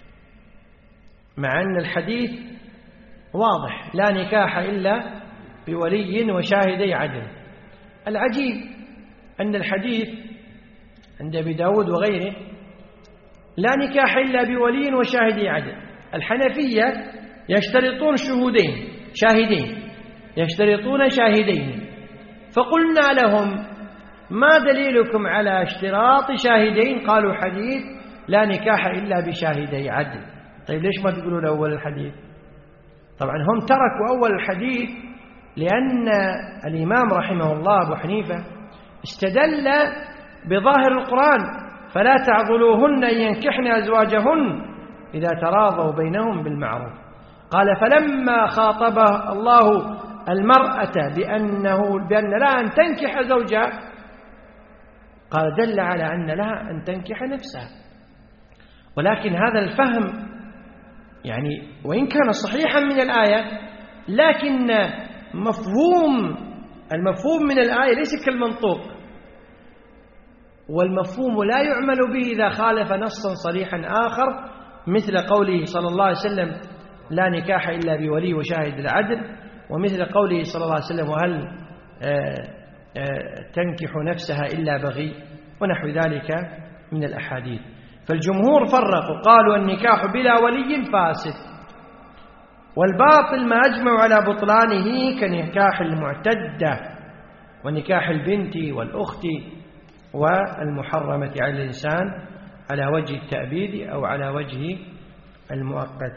مع أن الحديث واضح لا نكاح إلا بولي وشاهدي عدل. العجيب أن الحديث عند أبي داود وغيره لا نكاح إلا بولي وشاهدي عدل. الحنفية يشترطون شاهدين، يشترطون شاهدين، فقلنا لهم ما دليلكم على اشتراط شاهدين؟ قالوا حديث لا نكاح إلا بشاهدي عدل. طيب ليش ما تقولون أول الحديث؟ طبعا هم تركوا أول الحديث لأن الإمام رحمه الله أبو حنيفة استدل بظاهر القرآن: فلا تعضلوهن أن ينكحن أزواجهن إذا تراضوا بينهم بالمعروف. قال: فلما خاطب الله المرأة بأن لها أن تنكح زوجها، قال دل على أن لها أن تنكح نفسها. ولكن هذا الفهم يعني وإن كان صحيحا من الآية، لكن المفهوم من الآية ليس كالمنطوق، والمفهوم لا يعمل به إذا خالف نصا صريحا آخر، مثل قوله صلى الله عليه وسلم: لا نكاح إلا بولي وشاهد العدل، ومثل قوله صلى الله عليه وسلم: وهل تنكح نفسها إلا بغي، ونحو ذلك من الأحاديث. فالجمهور فرقوا، قالوا النكاح بلا ولي فاسد، والباطل ما أجمعوا على بطلانه كنكاح المعتدة ونكاح البنت والأخت والمحرمة على الإنسان على وجه التأبيد أو على وجه المؤقت.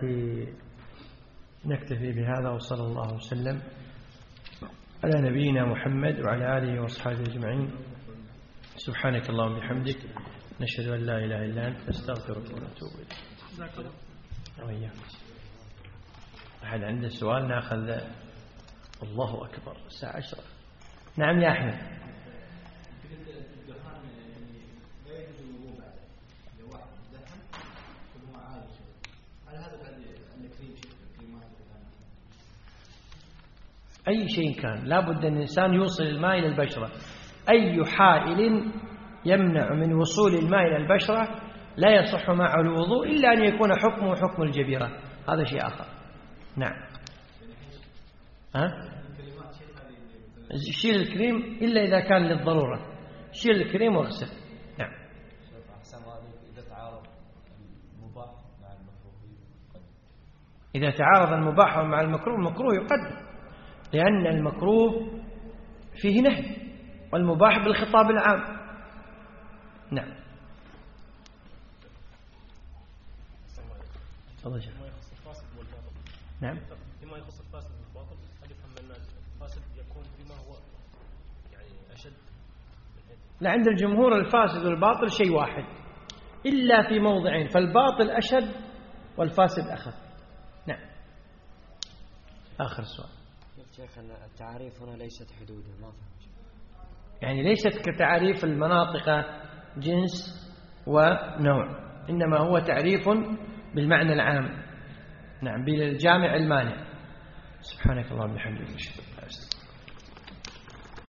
نكتفي بهذا، وصلى الله وسلم على نبينا محمد وعلى آله وأصحابه أجمعين. سبحانك اللهم وبحمدك، نشهد أن لا إله إلا أنت، نستغفرك ونتوب إليك. أحد عنده سؤال؟ نأخذ. الله أكبر، الساعة 10. نعم يا أحمد. أي شيء كان لابد أن الإنسان يوصل الماء إلى البشرة. أي حائل يمنع من وصول الماء إلى البشرة لا يصح معه الوضوء إلا أن يكون حكمه حكم الجبيرة، هذا شيء آخر. نعم. شيل الكريم إلا إذا كان للضرورة، شيل الكريم واغسل. نعم. إذا تعارض المباح مع المكروه، المكروه يقدم، لأن المكروه فيه نهي، والمباح بالخطاب العام. نعم. نعم. لما يخص الفاسد والباطل، هل يفهم الناس الفاسد يكون بما هو يعني أشد؟ لا، عند الجمهور الفاسد والباطل شيء واحد إلا في موضعين، فالباطل أشد والفاسد أخف. نعم. آخر سؤال. شيخنا التعاريف هنا ليست حدودا، ما فهمت. يعني ليست كتعريف المناطق جنس ونوع، إنما هو تعريف بالمعنى العام. نعم، بالجامع المانع. سبحانك اللهم وبحمدك.